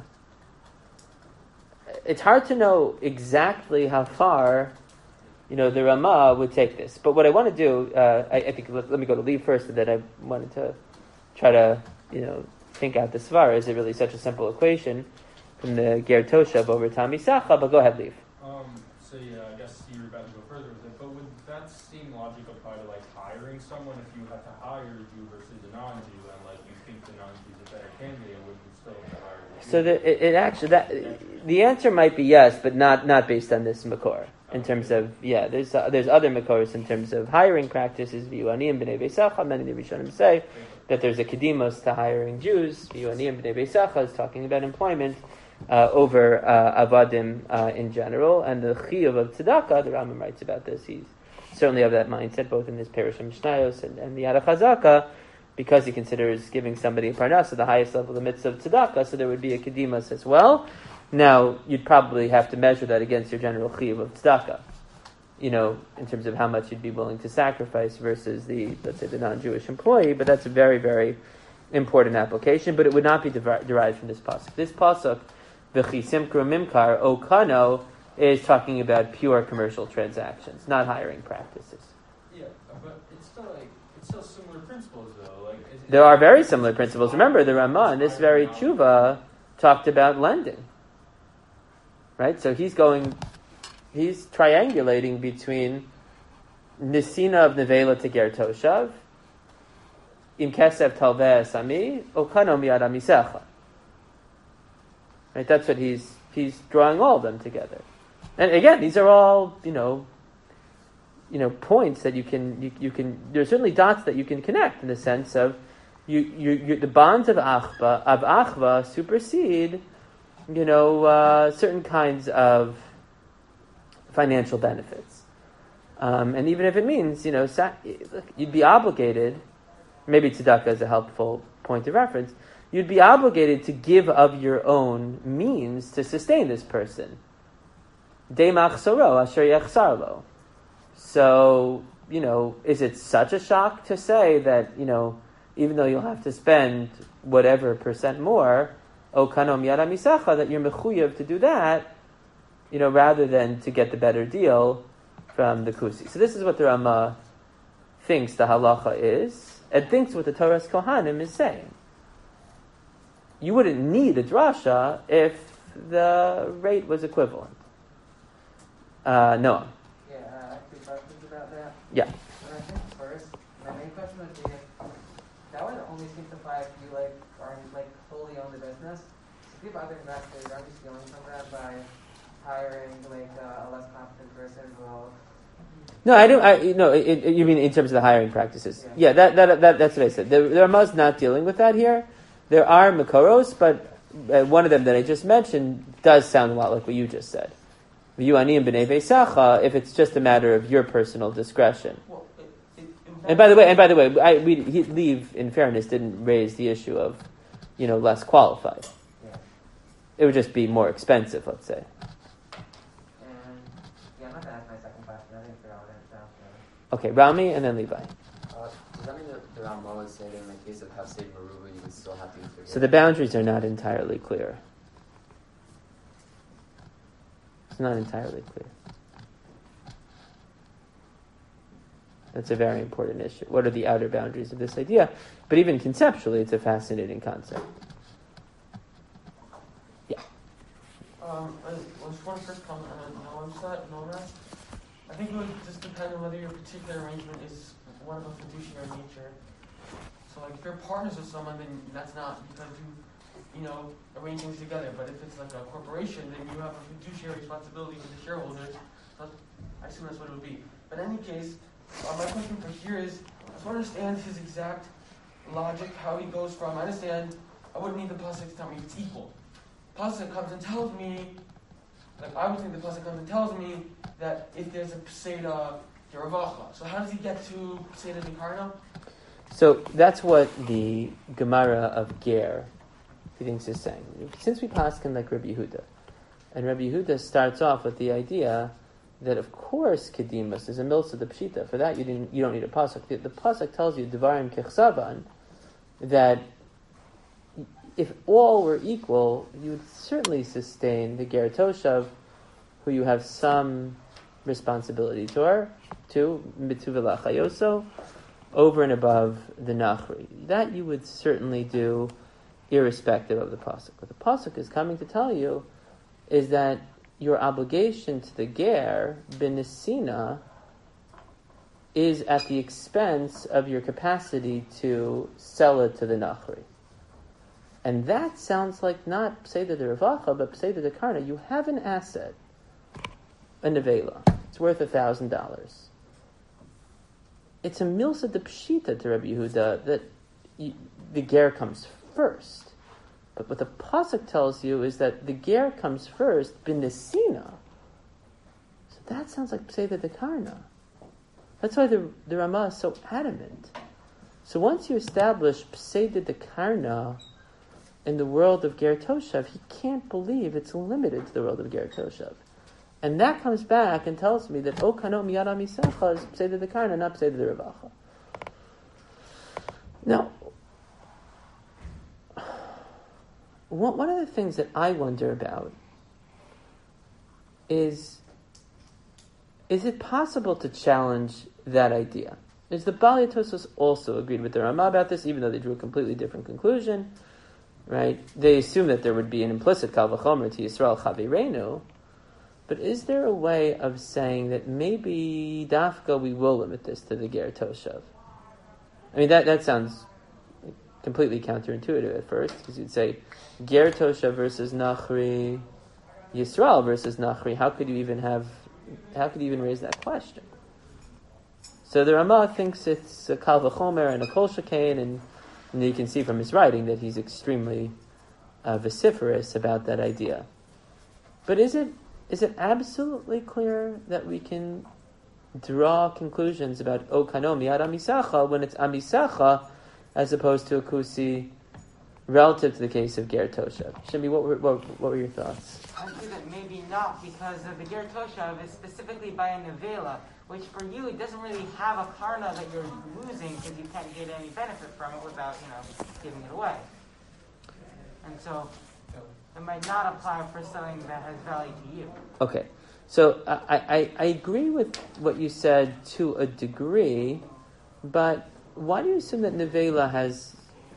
It's hard to know exactly how far, the Ramah would take this. But what I want to do, I think, let me go to Leave first, and then I wanted to try to, think out the svar. Is it really such a simple equation from the Ger Toshav over Tami Sacha? But go ahead, Leave. I guess you were about to go further with it, but would that seem logical apply to hiring someone if you had to hire a Jew versus a non-Jew, and you think the non-Jew is a better candidate, would you still have to hire a Jew? So the answer might be yes, but not based on this makor. In terms of there's other makors in terms of hiring practices. V'yuanim b'nei beisacha. Many of the Rishonim say that there's a kedimos to hiring Jews. V'yuanim b'nei beisacha is talking about employment over avadim in general, and the chiyuv of tzedakah. The Rambam writes about this. He's certainly of that mindset, both in his Perush Mishnayos and the Yad HaChazaka, because he considers giving somebody a parnas at the highest level of the mitzvah of tzedakah. So there would be a kedimos as well. Now, you'd probably have to measure that against your general chiyuv of tzedakah, in terms of how much you'd be willing to sacrifice versus let's say, the non-Jewish employee, but that's a very, very important application, but it would not be derived from this pasuk. This pasuk, v'chi simkru mimkar o kano, is talking about pure commercial transactions, not hiring practices. Yeah, but it's still similar principles, though. There are very similar principles. Remember, the Ramah in this very tshuva talked about lending. Right, so he's triangulating between Nisina of Nevela to Ger Toshav, Im Kesev Talveh Sami, Okano Miyad Amisecha. Right, that's what he's drawing all of them together. And again, these are all points that you can. There are certainly dots that you can connect in the sense of the bonds of achva supersede certain kinds of financial benefits. And even if it means, you'd be obligated, maybe tzedakah is a helpful point of reference, you'd be obligated to give of your own means to sustain this person. De machsoro asher yachsar lo. So, is it such a shock to say that, even though you'll have to spend whatever percent more, O kanom yad misacha, that you're mechuyev to do that, rather than to get the better deal from the kusi. So this is what the Ramah thinks the halacha is, and thinks what the Torah's Kohanim is saying. You wouldn't need a drasha if the rate was equivalent. Noah. Yeah, I have two questions about that. Yeah. And I think first, my main question would be, that would only seem to apply if you are fully own the business. So people out there investors are stealing from that by hiring a less competent person who will. No, I don't. You mean in terms of the hiring practices? Yeah, that's what I said. The Ramah's not dealing with that here. There are makoros, but one of them that I just mentioned does sound a lot like what you just said. V'yuanim b'nei veisacha, if it's just a matter of your personal discretion. Well, And by the way, Leave, in fairness, didn't raise the issue of, less qualified. Yeah. It would just be more expensive, let's say. And I'm not going to ask my second question. I think they're all going to sound Okay, Rami and then Levi. Does that mean that the Ramah is saying that in the case of Hafsid Maruba, you would still have to use the So the boundaries are not entirely clear. It's not entirely clear. That's a very important issue. What are the outer boundaries of this idea? But even conceptually, it's a fascinating concept. Yeah. I just want to first comment on Noam's. I think it would just depend on whether your particular arrangement is one of a fiduciary nature. So, like, if you're partners with someone, then that's not because you arrange things together. But if it's like a corporation, then you have a fiduciary responsibility to the shareholders. So I assume that's what it would be. But in any case, my question for here is, I just want to understand his exact logic, how he goes from, I understand, I wouldn't need the pasuk to tell me if it's equal. Pasuk comes and tells me, like I would think the pasuk comes and tells me that if there's a Peseda, Yeravacha. So how does he get to Peseda Dekarna? So that's what the Gemara of Ger, he thinks, is saying. Since we paskin like Rabbi Yehuda, and Rabbi Yehuda starts off with the idea that of course Kedimus is a milsa de pshita. For that you don't need a pasuk. The pasuk tells you Devarim kechsaban, that if all were equal, you would certainly sustain the ger toshav, who you have some responsibility to mituvela chayoso, over and above the nachri. That you would certainly do, irrespective of the pasuk. What the pasuk is coming to tell you is that your obligation to the ger, benisina, is at the expense of your capacity to sell it to the nachri. And that sounds like not Peseda de Revacha, but Peseda de Karna. You have an asset, a nevela. It's worth $1,000. It's a milsa de pshita to Rabbi Yehuda that the ger comes first. But what the pasuk tells you is that the ger comes first, binesina. So that sounds like Peseda de Karna. That's why the Ramah is so adamant. So once you establish Peseda de Karna in the world of ger toshav, he can't believe it's limited to the world of ger toshav. And that comes back and tells me that O kano miyad amisecha is Peseda de Karna, not Peseda de Revacha. Now, one of the things that I wonder about is it possible to challenge that idea? Is the Bali Tosos also agreed with the Ramah about this, even though they drew a completely different conclusion, right? They assume that there would be an implicit kal v'chomer to Yisrael chavireinu, but is there a way of saying that maybe dafka we will limit this to the ger toshav? I mean, that sounds completely counterintuitive at first, because you'd say ger toshav versus nachri, Yisrael versus nachri. How could you even raise that question? So the Ramah thinks it's a kal v'chomer and a kol shekain, and you can see from his writing that he's extremely vociferous about that idea. But is it absolutely clear that we can draw conclusions about O kano miyad amisacha when it's amisacha as opposed to a kusi relative to the case of ger toshav? Shimbi, what were your thoughts? I think that maybe not, because the ger toshav is specifically by a nevela, which for you it doesn't really have a karna that you're losing because you can't get any benefit from it without giving it away. And so it might not apply for something that has value to you. Okay, so I agree with what you said to a degree, but why do you assume that nevela has,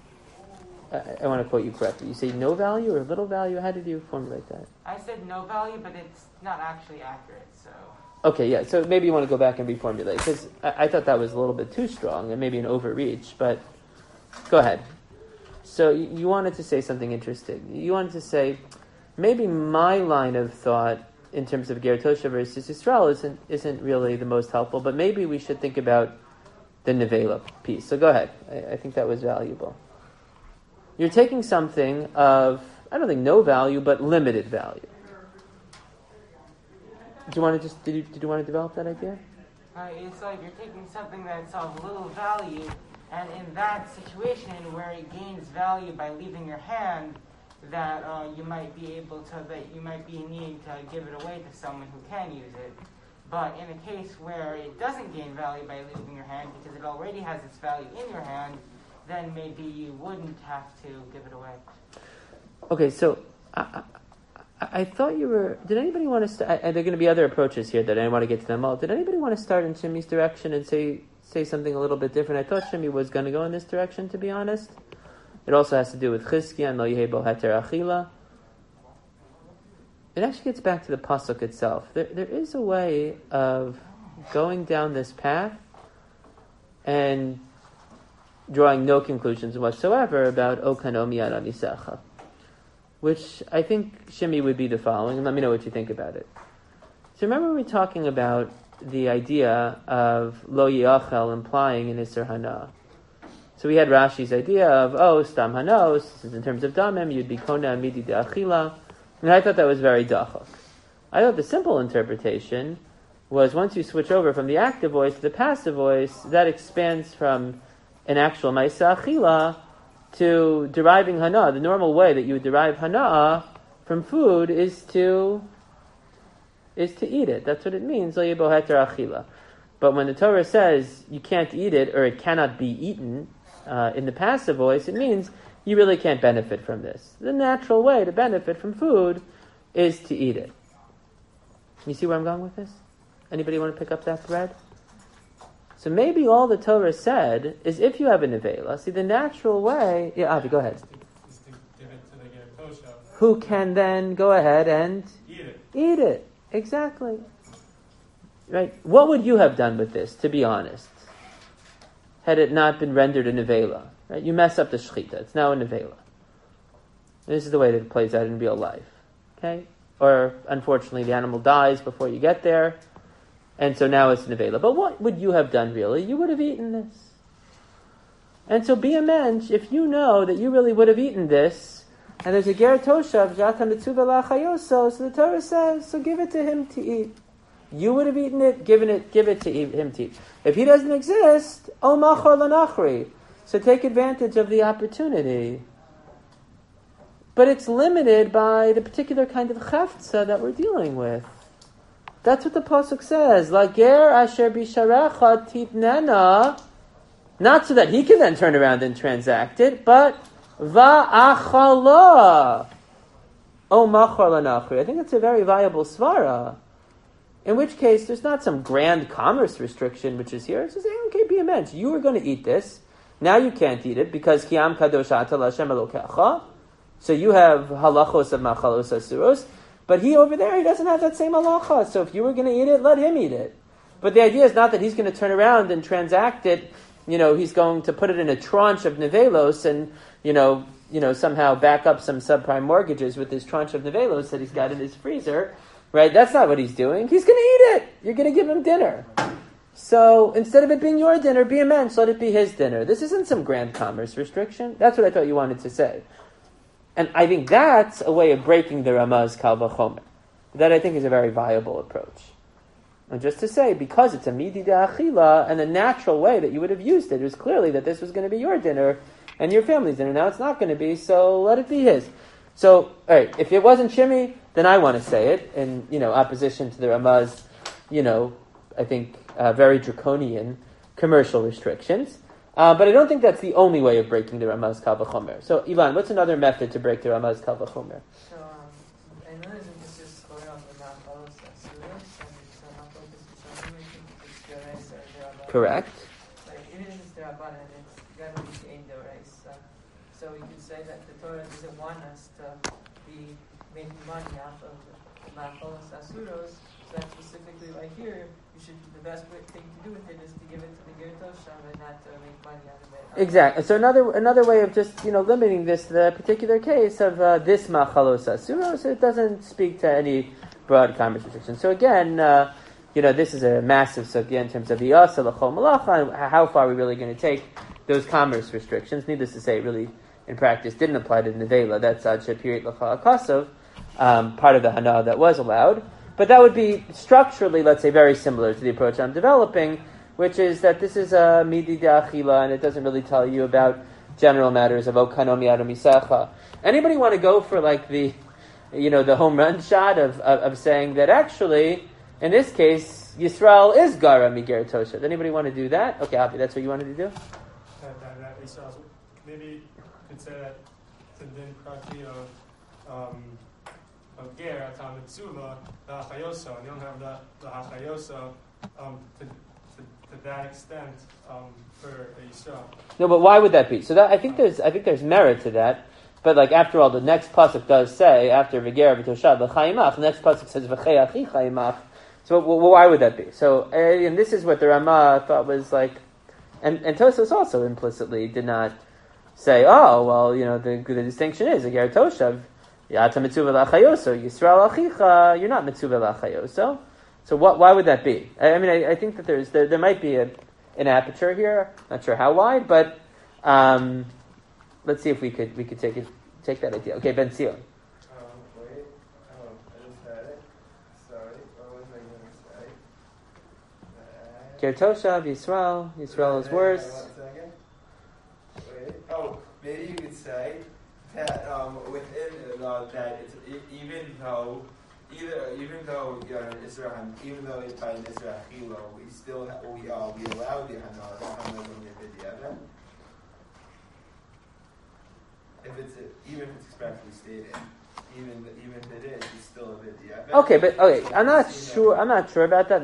I want to quote you correctly, you say no value or little value? How did you formulate that? I said no value, but it's not actually accurate, so... Okay, yeah, so maybe you want to go back and reformulate, because I thought that was a little bit too strong and maybe an overreach, but go ahead. So you wanted to say something interesting. You wanted to say, maybe my line of thought in terms of ger toshav versus Yisrael isn't really the most helpful, but maybe we should think about the nevela piece. So go ahead. I think that was valuable. You're taking something of, I don't think no value, but limited value. Did you want to develop that idea? It's like you're taking something that's of little value, and in that situation where it gains value by leaving your hand, that you might be needing to give it away to someone who can use it. But in a case where it doesn't gain value by leaving your hand because it already has its value in your hand, then maybe you wouldn't have to give it away. Okay, so I thought you were. Did anybody want to start? And there are going to be other approaches here that I want to get to them all. Did anybody want to start in Shimi's direction and say something a little bit different? I thought Shimi was going to go in this direction, to be honest. It also has to do with Chizkiah and Lo Yehei Bo Heter Achila. It actually gets back to the pasuk itself. There is a way of going down this path and drawing no conclusions whatsoever about Okano Miyad Anisecha, which I think Shimi would be the following, and let me know what you think about it. So remember we were talking about the idea of Lo Yachel implying an Isser Hana. So we had Rashi's idea of, Stam Hanos, in terms of Damim, you'd be Kona Midi de Achila, and I thought that was very dachak. I thought the simple interpretation was once you switch over from the active voice to the passive voice, that expands from an actual Maisa Achila to deriving Hana. The normal way that you would derive Hana from food is to eat it. That's what it means, Lo Yebo Heter Achila. But when the Torah says you can't eat it or it cannot be eaten in the passive voice, it means you really can't benefit from this. The natural way to benefit from food is to eat it. You see where I'm going with this? Anybody want to pick up that thread? So maybe all the Torah said is if you have a nevela, see the natural way... Yeah, Avi, go ahead. Is to give it to the Ger Toshav. Who can then go ahead and... Eat it. Exactly. Right? What would you have done with this, to be honest? Had it not been rendered a nevela? Right? You mess up the shechita. It's now a nevela. This is the way that it plays out in real life. Okay? Or, unfortunately, the animal dies before you get there, and so now it's nevela. But what would you have done, really? You would have eaten this. And so be a mensch, if you know that you really would have eaten this, and there's a ger toshav, jata mitzuva lachayoso, so the Torah says, so give it to him to eat. You would have eaten it, give it to him to eat. If he doesn't exist, o machar lanachri. So take advantage of the opportunity. But it's limited by the particular kind of chafza that we're dealing with. That's what the pasuk says. Lager asher bisharecha titnena. Not so that he can then turn around and transact it, but va'achala. O machar lanachri. I think it's a very viable svara. In which case, there's not some grand commerce restriction which is here. It's just saying, okay, be a mensch. You were going to eat this. Now you can't eat it because Kiyam Kadosh Ata L'Hashem Elokecha. So you have halachos of machalos asuros. But he over there, he doesn't have that same halacha. So if you were going to eat it, let him eat it. But the idea is not that he's going to turn around and transact it. He's going to put it in a tranche of nevelos and, somehow back up some subprime mortgages with this tranche of nevelos that he's got in his freezer. Right? That's not what he's doing. He's going to eat it. You're going to give him dinner. So instead of it being your dinner, be a mensch, let it be his dinner. This isn't some grand commerce restriction. That's what I thought you wanted to say. And I think that's a way of breaking the Ramaz Kal V'chomer. That I think is a very viable approach. And just to say, because it's a midi da'achila, and the natural way that you would have used it was clearly that this was going to be your dinner and your family's dinner. Now it's not going to be, so let it be his. So, all right, if it wasn't Shimi, then I want to say it in, opposition to the Ramaz, I think very draconian commercial restrictions. But I don't think that's the only way of breaking the Ramaz Kal V'chomer. So, Ivan, what's another method to break the Ramaz Kal V'chomer? So, I know that this is going off the Machalos Asuros, and it's not focused on something, it's Yoreis or Derabanan. Correct. Like, even if it's Derabanan, it's going to be Ein Yoreis. So we can say that the Torah doesn't want us to be making money off of the Machalos Asuros. So that specifically right here, the best thing to do with it is to give it to the Ger Toshav and not to make money out of it. Exactly. So another way of just limiting this to the particular case of this machalos asuros, it doesn't speak to any broad commerce restriction. So again, this is a massive sugya in terms of iyasa l'chol malacha and how far are we really going to take those commerce restrictions. Needless to say, it really in practice didn't apply to nevela. That's ad shepirit l'chol akasov, part of the hana that was allowed. But that would be structurally, let's say, very similar to the approach I'm developing, which is that this is a midi de'achila, and it doesn't really tell you about general matters of okano miyad misecha. Anybody want to go for like the home run shot of saying that actually, in this case, Yisrael is gara miger tosha? Anybody want to do that? Okay, Avi, that's what you wanted to do? That Yisrael, maybe you could say that it's a din prati of of ger at mitzvah lachayoso, and you don't have the lachayoso to that extent for a Yisrael. No, but why would that be? So that I think there's merit to that. But like after all, the next pasuk does say after v'ger v'toshad l'chayimach. The next pasuk says v'chei achi chayimach. So why would that be? So and this is what the Rama thought was like, and Tosfos also implicitly did not say, oh well, you know the distinction is a ger toshav yata mitzvah l'chayoso Yisrael achicha. You're not mitzvah l'chayoso. So why would that be? I mean I think that there might be an aperture here. Not sure how wide, but. Let's see if we could take that idea. Okay, Ben Sion. Wait. I just had it. Sorry. What was I going to say? Ger Toshav, Yisrael is worse. 1 second. Wait. Oh, maybe you could say that within that it's even though Israel, even though it's by Israel Chilo, we still we allow the Hana B'diavad. Even if it's expressly stated, even if it is, it's still a b'diavad. Okay, I'm not sure about that.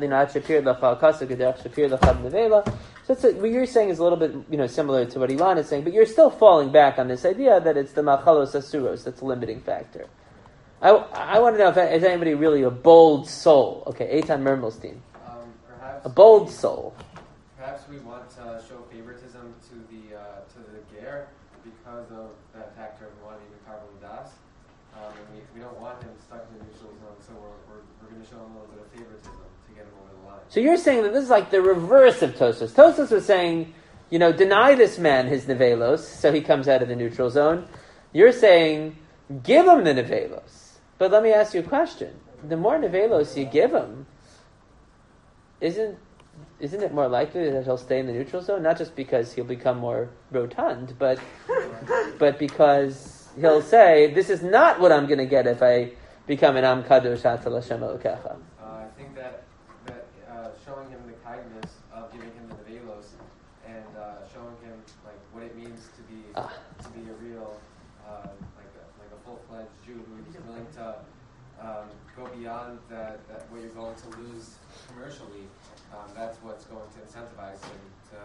So what you're saying is a little bit, similar to what Ilan is saying, but you're still falling back on this idea that it's the machalos asuros that's a limiting factor. I want to know if is anybody really a bold soul? Okay, Eitan Mermelstein. Perhaps a bold soul. Perhaps we want to show favoritism to the ger because of that factor of wanting to carve das. And we don't want him stuck in the neutral zone, so we're going to show him a little bit of favoritism to get him over the line. So you're saying that this is like the reverse of Tosfos. Tosfos was saying, deny this man his nevelos, so he comes out of the neutral zone. You're saying, give him the nevelos. But let me ask you a question. The more nevelos you give him, isn't it more likely that he'll stay in the neutral zone? Not just because he'll become more rotund, but because he'll say, this is not what I'm going to get if I become an Am Kadosh Atal Hashem Elokecha. I think that showing him the kindness of giving him the nevelos and showing him like what it means to be a real like a full-fledged Jew who is willing to go beyond that what you're going to lose commercially. That's what's going to incentivize him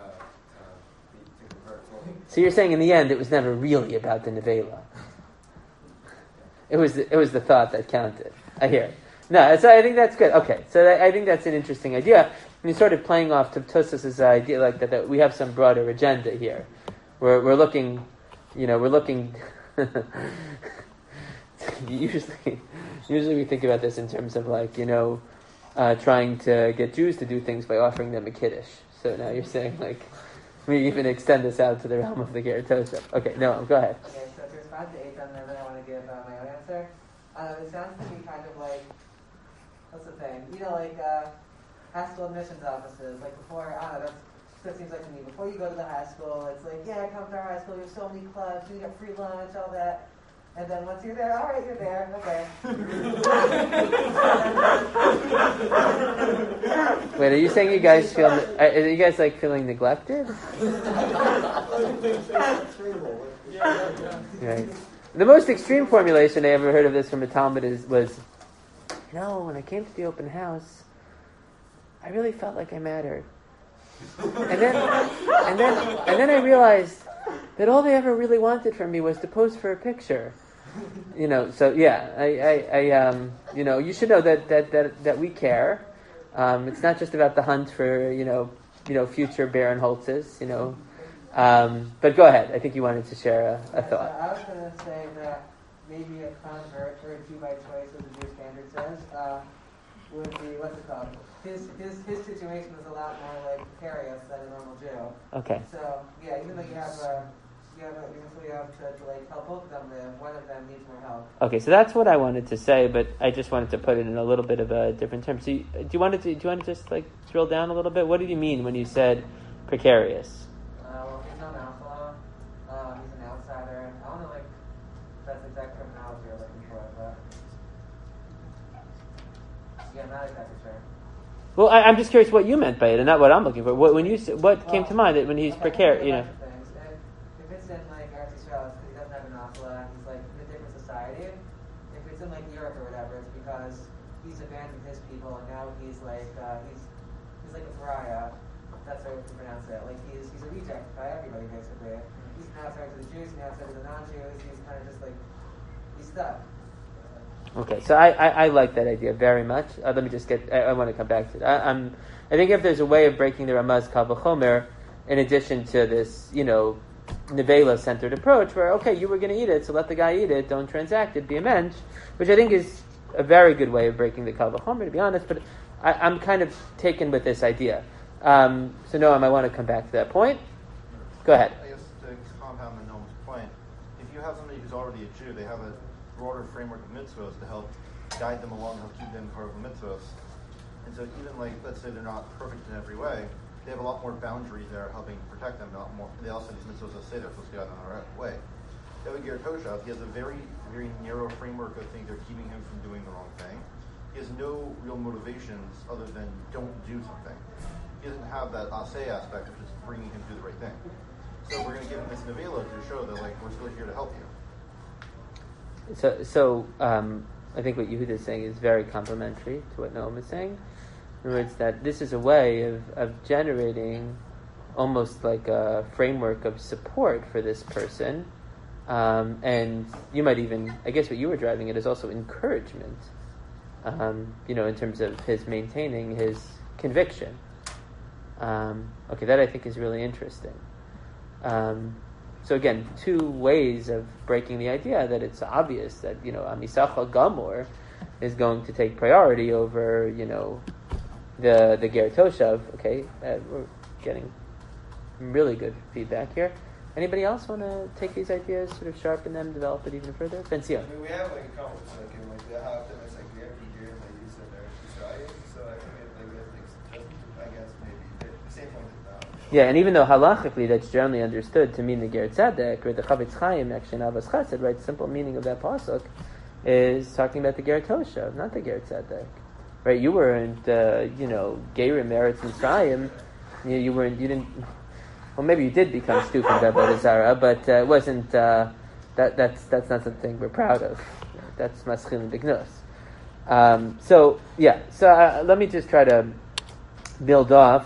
to convert fully. So you're saying in the end it was never really about the nevela. It was the thought that counted. I hear it. No, so I think that's good. Okay, so I think that's an interesting idea. And you're sort of playing off Tosfos' idea like that we have some broader agenda here. We're looking, usually we think about this in terms of like, trying to get Jews to do things by offering them a kiddush. So now you're saying like, we even extend this out to the realm of the Ger Toshav. Okay, no, go ahead. Okay, so to respond to Eitan, and then I want to give my own answer. It sounds to me kind of like, what's the thing? Like high school admissions offices. Like before, I don't know, that seems like to me. Before you go to the high school, it's like, yeah, come to our high school, you have so many clubs, you get free lunch, all that. And then once you're there, all right, you're there, okay. Wait, are you saying you guys feel? Are you guys like feeling neglected? Right. The most extreme formulation I ever heard of this from a Talmud was, when I came to the open house, I really felt like I mattered. And then I realized that all they ever really wanted from me was to pose for a picture. So yeah, you should know that we care. It's not just about the hunt for, future Baron Holtzes, but go ahead. I think you wanted to share a thought. I was going to say that maybe a convert or a Jew by choice, as the Jewish standard says, would be, what's it called? His situation is a lot more like precarious than a normal Jew. Okay. So yeah, even though you have to like help both of them live, one of them needs more help. Okay, so that's what I wanted to say, but I just wanted to put it in a little bit of a different term. So do you want to just like drill down a little bit? What did you mean when you said precarious? Well, he's not an outlaw. He's an outsider. I don't know, like that's the exact terminology you're looking for, but yeah, I'm not exactly sure. Well, I'm just curious what you meant by it, and not what I'm looking for. What came to mind that when he's precarious, If it's in like Eretz Yisrael, it's because he doesn't have an Asla, he's like in a different society. If it's in like Europe or whatever, he's abandoned his people, and now he's like a pariah. That's how we can pronounce it. Like he's a reject by everybody basically. He's an outsider to the Jews, an outsider to the non-Jews. He's kind of just like he's stuck. Okay, so I like that idea very much. Let me just I want to come back to it. I think if there's a way of breaking the Ramaz Kal V'chomer, in addition to this, Nevela-centered approach, where, okay, you were going to eat it, so let the guy eat it, don't transact it, be a mensch, which I think is a very good way of breaking the Kal V'chomer, to be honest, but I'm kind of taken with this idea. So Noam, I want to come back to that point. Go ahead. I guess to compound on Noam's point, if you have somebody who's already a Jew, they have a broader framework of mitzvahs to help guide them along, help keep them part of the mitzvahs. And so even let's say they're not perfect in every way, they have a lot more boundaries there helping protect them. They also have these mitzvahs that say they're supposed to go out in the right way. Ger Toshav, he has a very, very narrow framework of things that are keeping him from doing the wrong thing. He has no real motivations other than don't do something. He doesn't have that aseh aspect, which is bringing him to do the right thing. So we're going to give him this nevela to show that we're still here to help you. So I think what Yehuda is saying is very complementary to what Noam is saying. In other words, that this is a way of generating almost like a framework of support for this person. And you might even, I guess what you were driving at is also encouragement, in terms of his maintaining his conviction. Okay, that I think is really interesting. So again, two ways of breaking the idea that it's obvious that, Amisacha Gamor is going to take priority over, the Ger Toshav. Okay, we're getting really good feedback here. Anybody else want to take these ideas, sort of sharpen them, develop it even further? Ben-Sion. We have a couple, the half them is the every year they use in their Israel, so I think I guess maybe the same point as now. Yeah, and even though halachically that's generally understood to mean the Ger Tzedek, or the Chavetz Chaim actually in Avos Chesed, right? The simple meaning of that pasuk is talking about the Ger Toshav, not the Ger Tzedek, right? You weren't, Gerim Eretz Mitzrayim. You didn't. Well, maybe you did become stupid by Avodah Zarah, but it wasn't. That's not something we're proud of. That's maschil and bignus. So let me just try to build off.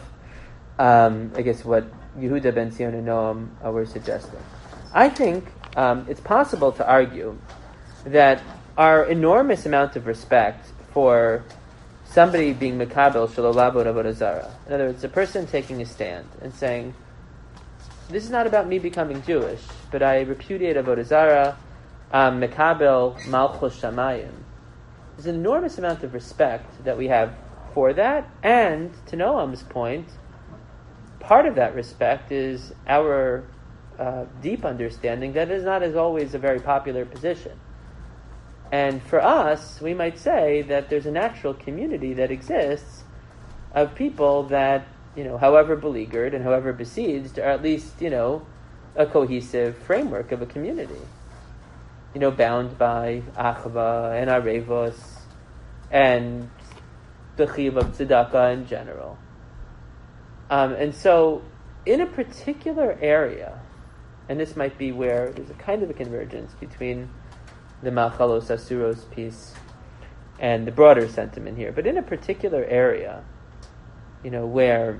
I guess what Yehuda, Ben-Sion, and Noam were suggesting. I think it's possible to argue that our enormous amount of respect for somebody being mekabel shelo labod avodah zarah. In other words, a person taking a stand and saying, this is not about me becoming Jewish, but I repudiate avodah zarah, mekabel malchus shamayim. There's an enormous amount of respect that we have for that, and to Noam's point, part of that respect is our deep understanding that it is not as always a very popular position. And for us, we might say that there's a natural community that exists of people that, however beleaguered and however besieged, are at least, a cohesive framework of a community. Bound by achava and arevos and the chiv of tzedakah in general. And so, in a particular area, and this might be where there's a kind of a convergence between the Machalos Asuros piece and the broader sentiment here, but in a particular area, where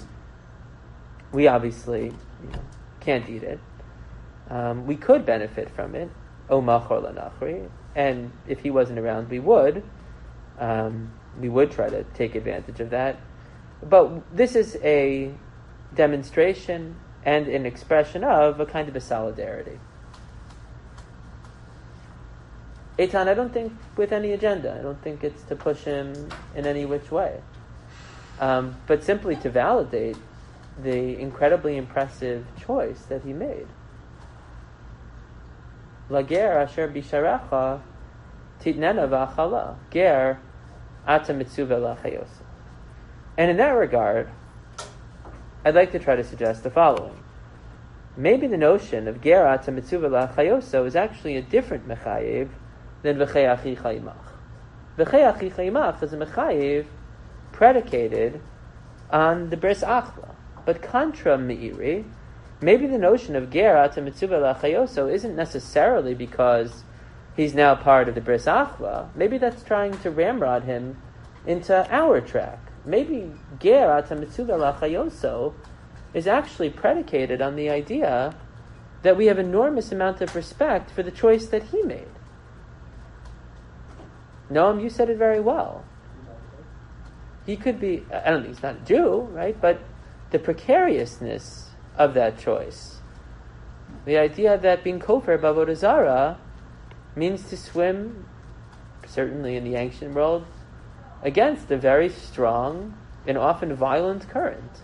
we obviously can't eat it, we could benefit from it, O Machor Lanachri, and if he wasn't around, we would try to take advantage of that. But this is a demonstration and an expression of a kind of a solidarity. Eitan, I don't think with any agenda. I don't think it's to push him in any which way. But simply to validate the incredibly impressive choice that he made. Lager asher bisharecha titnena v'achala. Ger ata mitzuva l'chayosa. And in that regard, I'd like to try to suggest the following. Maybe the notion of ger ata mitzuva l'chayosa is actually a different mechayev than v'chei achicha imach. V'chei achicha imach is a mechayev predicated on the bris achla. But contra meiri, maybe the notion of ger ata mitzuva l'chayosa isn't necessarily because he's now part of the bris achla. Maybe that's trying to ramrod him into our track. Maybe ger ata mitzuvah lachayoso is actually predicated on the idea that we have enormous amount of respect for the choice that he made. Noam, you said it very well. He could be, I don't think he's not a Jew, right? But the precariousness of that choice, the idea that being kofar b'avodah zarah means to swim, certainly in the ancient world, against a very strong and often violent current.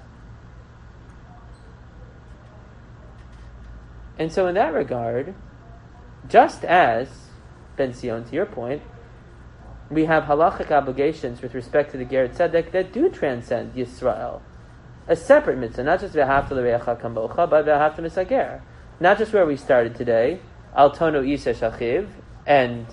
And so in that regard, just as, Ben Sion, to your point, we have halachic obligations with respect to the Ger Tzedek that do transcend Yisrael. A separate mitzvah, not just v'ahavta l'reacha kamocha, but v'ahavta misager. Not just where we started today, al tono isa shachiv, and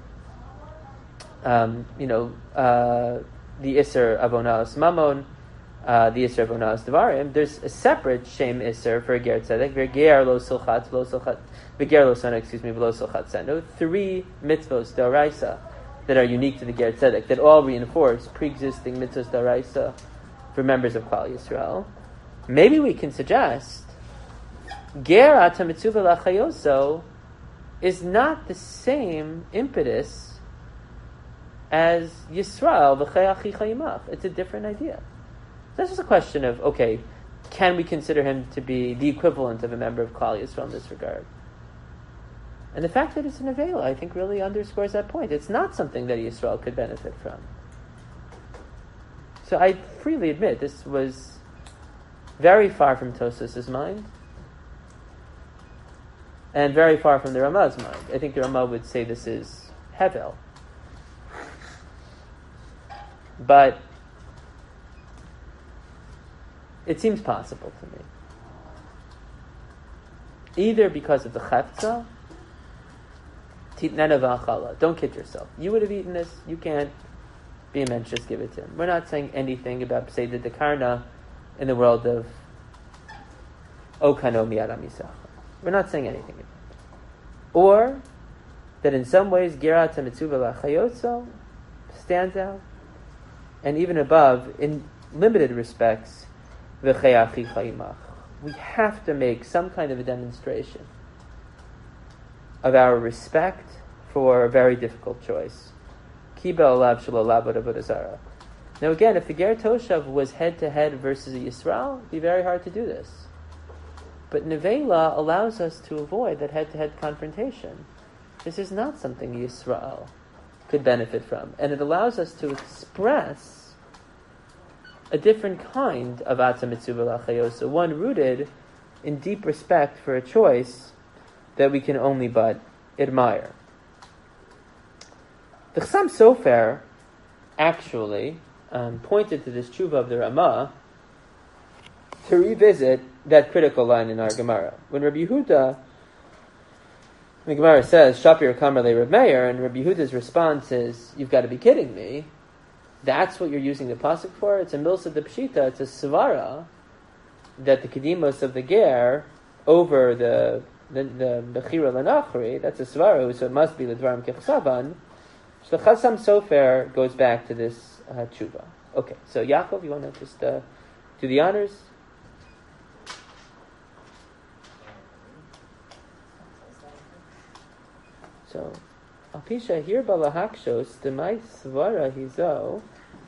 the Isser of Onaos Mamon, the Isser of Onaos Devarim. There's a separate shame Isser for a Ger Tzedek, v'ger lo silchat, v'ger lo sona, v'lo silchat senu. 3 mitzvos d'oraisa that are unique to the Ger Tzedek, that all reinforce pre-existing mitzvos d'oraisa for members of Klal Yisrael. Maybe we can suggest Ger ata mitzuvah lachayoso is not the same impetus as Yisrael v'chayachi chayimach. It's a different idea. This is a question of, okay, can we consider him to be the equivalent of a member of Klal Yisrael in this regard? And the fact that it's an Avela, I think, really underscores that point. It's not something that Yisrael could benefit from. So I freely admit this was very far from Tosas's mind and very far from the Ramah's mind. I think the Ramah would say this is Hevel. But it seems possible to me. Either because of the Chefza, don't kid yourself. You would have eaten this, you can't be a mensch, just give it to him. We're not saying anything about Seder Dekarna in the world of Okano Miyara Misach. We're not saying anything about it. Or that in some ways Gerata Mitzuvah Lachayotso stands out, and even above, in limited respects, V'chayachi Chayimach. We have to make some kind of a demonstration of our respect for a very difficult choice. Now again, if the Ger Toshav was head-to-head versus a Yisrael, it'd be very hard to do this. But Nevela allows us to avoid that head-to-head confrontation. This is not something Yisrael could benefit from. And it allows us to express a different kind of Atzah Mitzuvah L'Chayosa, one rooted in deep respect for a choice that we can only but admire. The Chassam Sofer actually pointed to this tshuva of the Ramah to revisit that critical line in our Gemara. When Rabbi Yehuda, the Gemara says, Shapir Kamar Le Reb Meir, and Rabbi Yehuda's response is, you've got to be kidding me. That's what you're using the pasuk for? It's a milsa de pshita, it's a svara, that the kedimos of the ger over the bechira lanachri, that's a svara, so it must be the dvarim kechsavan. So the Chassam Sofer goes back to this tshuva. Okay, so Yaakov, you want to just do the honors? So, Apisha here balahakshos demai svara hizo.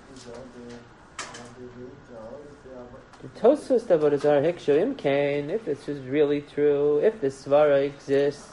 The Tosfos Avodah Zarah hiksho imkain. If this is really true, if the svara exists.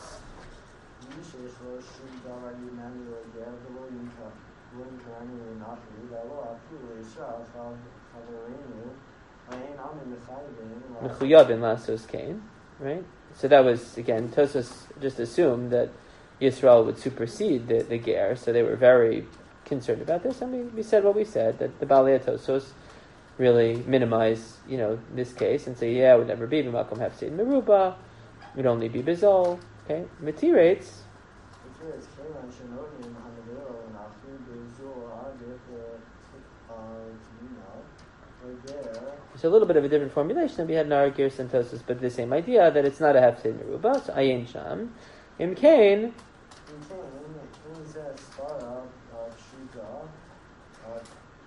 Mechuyavin lasos kain, right? So that was, again, Tosfos just assumed that Yisrael would supersede the ger, so they were very concerned about this. I mean, we said what we said, that the Balei Tosfos really minimize, this case, and say, it would never be b'makom hefsid meruba, it would only be bizol, okay? Matirates. It's a little bit of a different formulation than we had in our Ger Tosfos, but the same idea that it's not a hefsid meruba, so ayin sham. Imkain.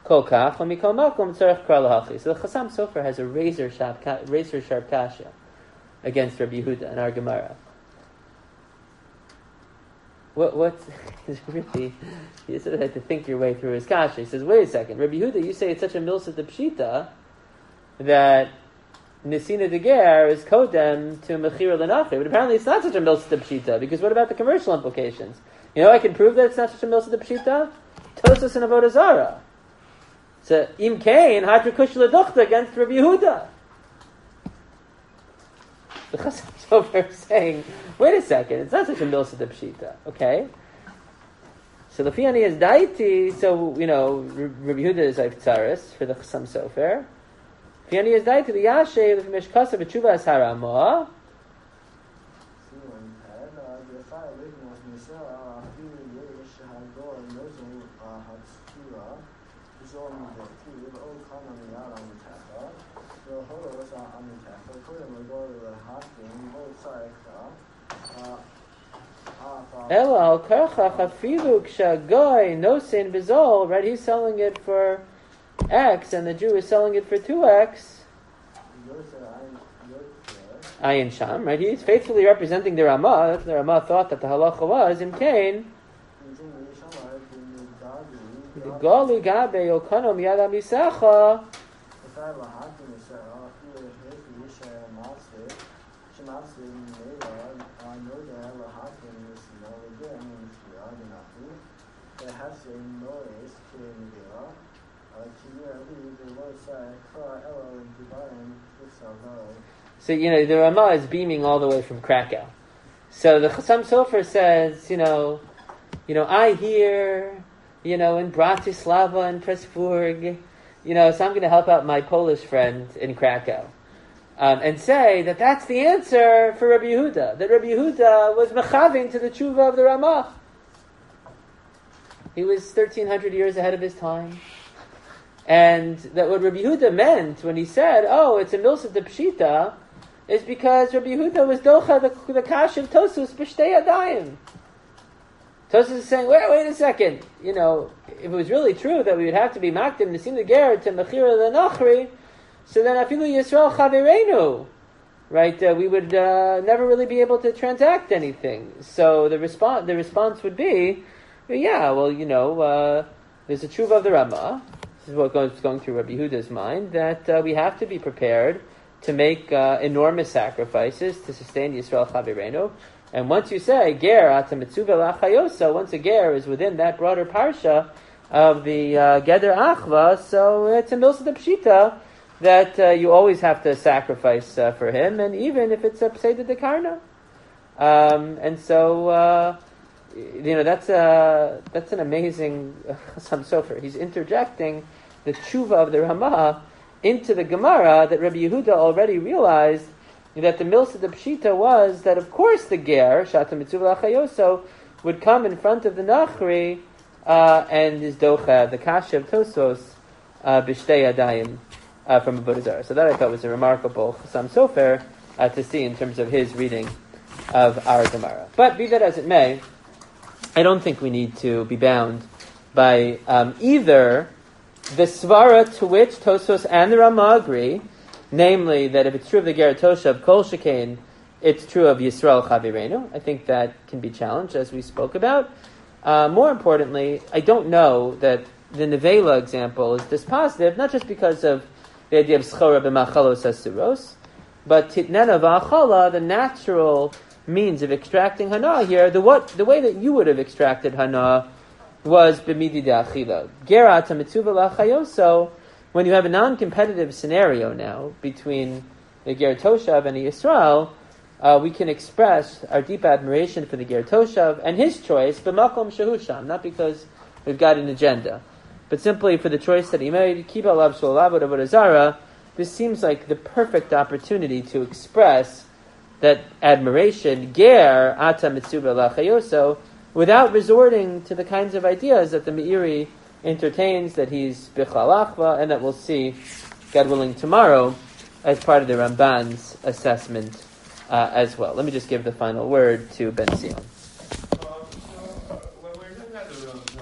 Kolkach, Lamikol Makom, Tzarech Kra Lahachi. So the Chasam Sofer has a razor sharp kasha against Rabbi Yehuda in our Gemara. What is really, you sort of had to think your way through his kasha. He says, wait a second, Rabbi Yehuda, you say it's such a milsa de pshita that Nesina de Ger is kodem to Mechira Lenachri. But apparently it's not such a milsa de pshita, because what about the commercial implications? You know, I can prove that it's not such a milsa de pshita. Tosas and Avodah Zarah. So Im Kain Hatra Kush Leduchta against Rabbi Yehuda. The Chasam Sofer is saying, wait a second, it's not such a milsa de pshita, okay? So the Fiani is daiti. So Rabbi Yehuda is Tzaris for the Chasam Sofer. Fiani is daiti the Yashe the Mishkasa b'Tshuva as Harama. Elal karcha chafilu kshagoy nosin bizol. Right, he's selling it for X, and the Jew is selling it for 2X. Ayin Sham, right? He's faithfully representing the Ramah. That's the Ramah thought that the halacha was in Cain. The Galu Gabe Yokano Miyada Misacha. So, the Ramah is beaming all the way from Krakow. So the Chasam Sofer says, I hear, in Bratislava and Pressburg, so I'm going to help out my Polish friend in Krakow. And say that that's the answer for Rabbi Yehuda. That Rabbi Yehuda was mechaving to the tshuva of the Ramah. He was 1,300 years ahead of his time. And that what Rabbi Yehuda meant when he said, it's a milsa de pshita, is because Rabbi Yehuda was docha the kash of Tosus b'shtei adayim. Tosus is saying, wait a second. If it was really true that we would have to be makdim nesim the ger to mechira lenachri, so then afilu Yisrael chavereinu, right? We would never really be able to transact anything. So the response would be, there's a tshuva of the Ramah. This is what going through Rabbi Yehuda's mind, that we have to be prepared to make enormous sacrifices to sustain Yisrael Chavirenu. And once you say ger ata mitzuvah lachayosa, once a ger is within that broader parsha of the Geder Achva, so it's a milsa de pshita that you always have to sacrifice for him, and even if it's a pseudo de karna. And so that's an amazing Chasam Sofer. He's interjecting the tshuva of the Ramah into the Gemara that Rabbi Yehuda already realized that the milsa de pshita was that of course the ger shata mitzuvah lachayoso would come in front of the nachri and his docha the kasha of Tosos b'shtei adayim from Avodah Zarah. So that I thought was a remarkable Chasam Sofer to see in terms of his reading of our Gemara. But be that as it may, I don't think we need to be bound by either the svara to which Tosos and the Ramah agree, namely that if it's true of the Ger Toshav Kol Shekain, it's true of Yisrael Chavirenu. I think that can be challenged, as we spoke about. More importantly, I don't know that the Nevela example is dispositive, not just because of the idea of Schora b'machalos asuros, but Titnena v'achala, the natural means of extracting hana here, the way that you would have extracted hana was b'midi de'achila. Gerat ha'mitzuvah lachayoso, when you have a non-competitive scenario now between the Ger Toshav and the Yisrael, we can express our deep admiration for the Ger Toshav and his choice b'makom shehusham, not because we've got an agenda, but simply for the choice that he made. Keep alav sholabot avodah zarah. This seems like the perfect opportunity to express that admiration, ger ata mitzuvah lachayoso, without resorting to the kinds of ideas that the Meiri entertains, that he's bichal achva, and that we'll see, God willing, tomorrow as part of the Ramban's assessment as well. Let me just give the final word to Ben Sion.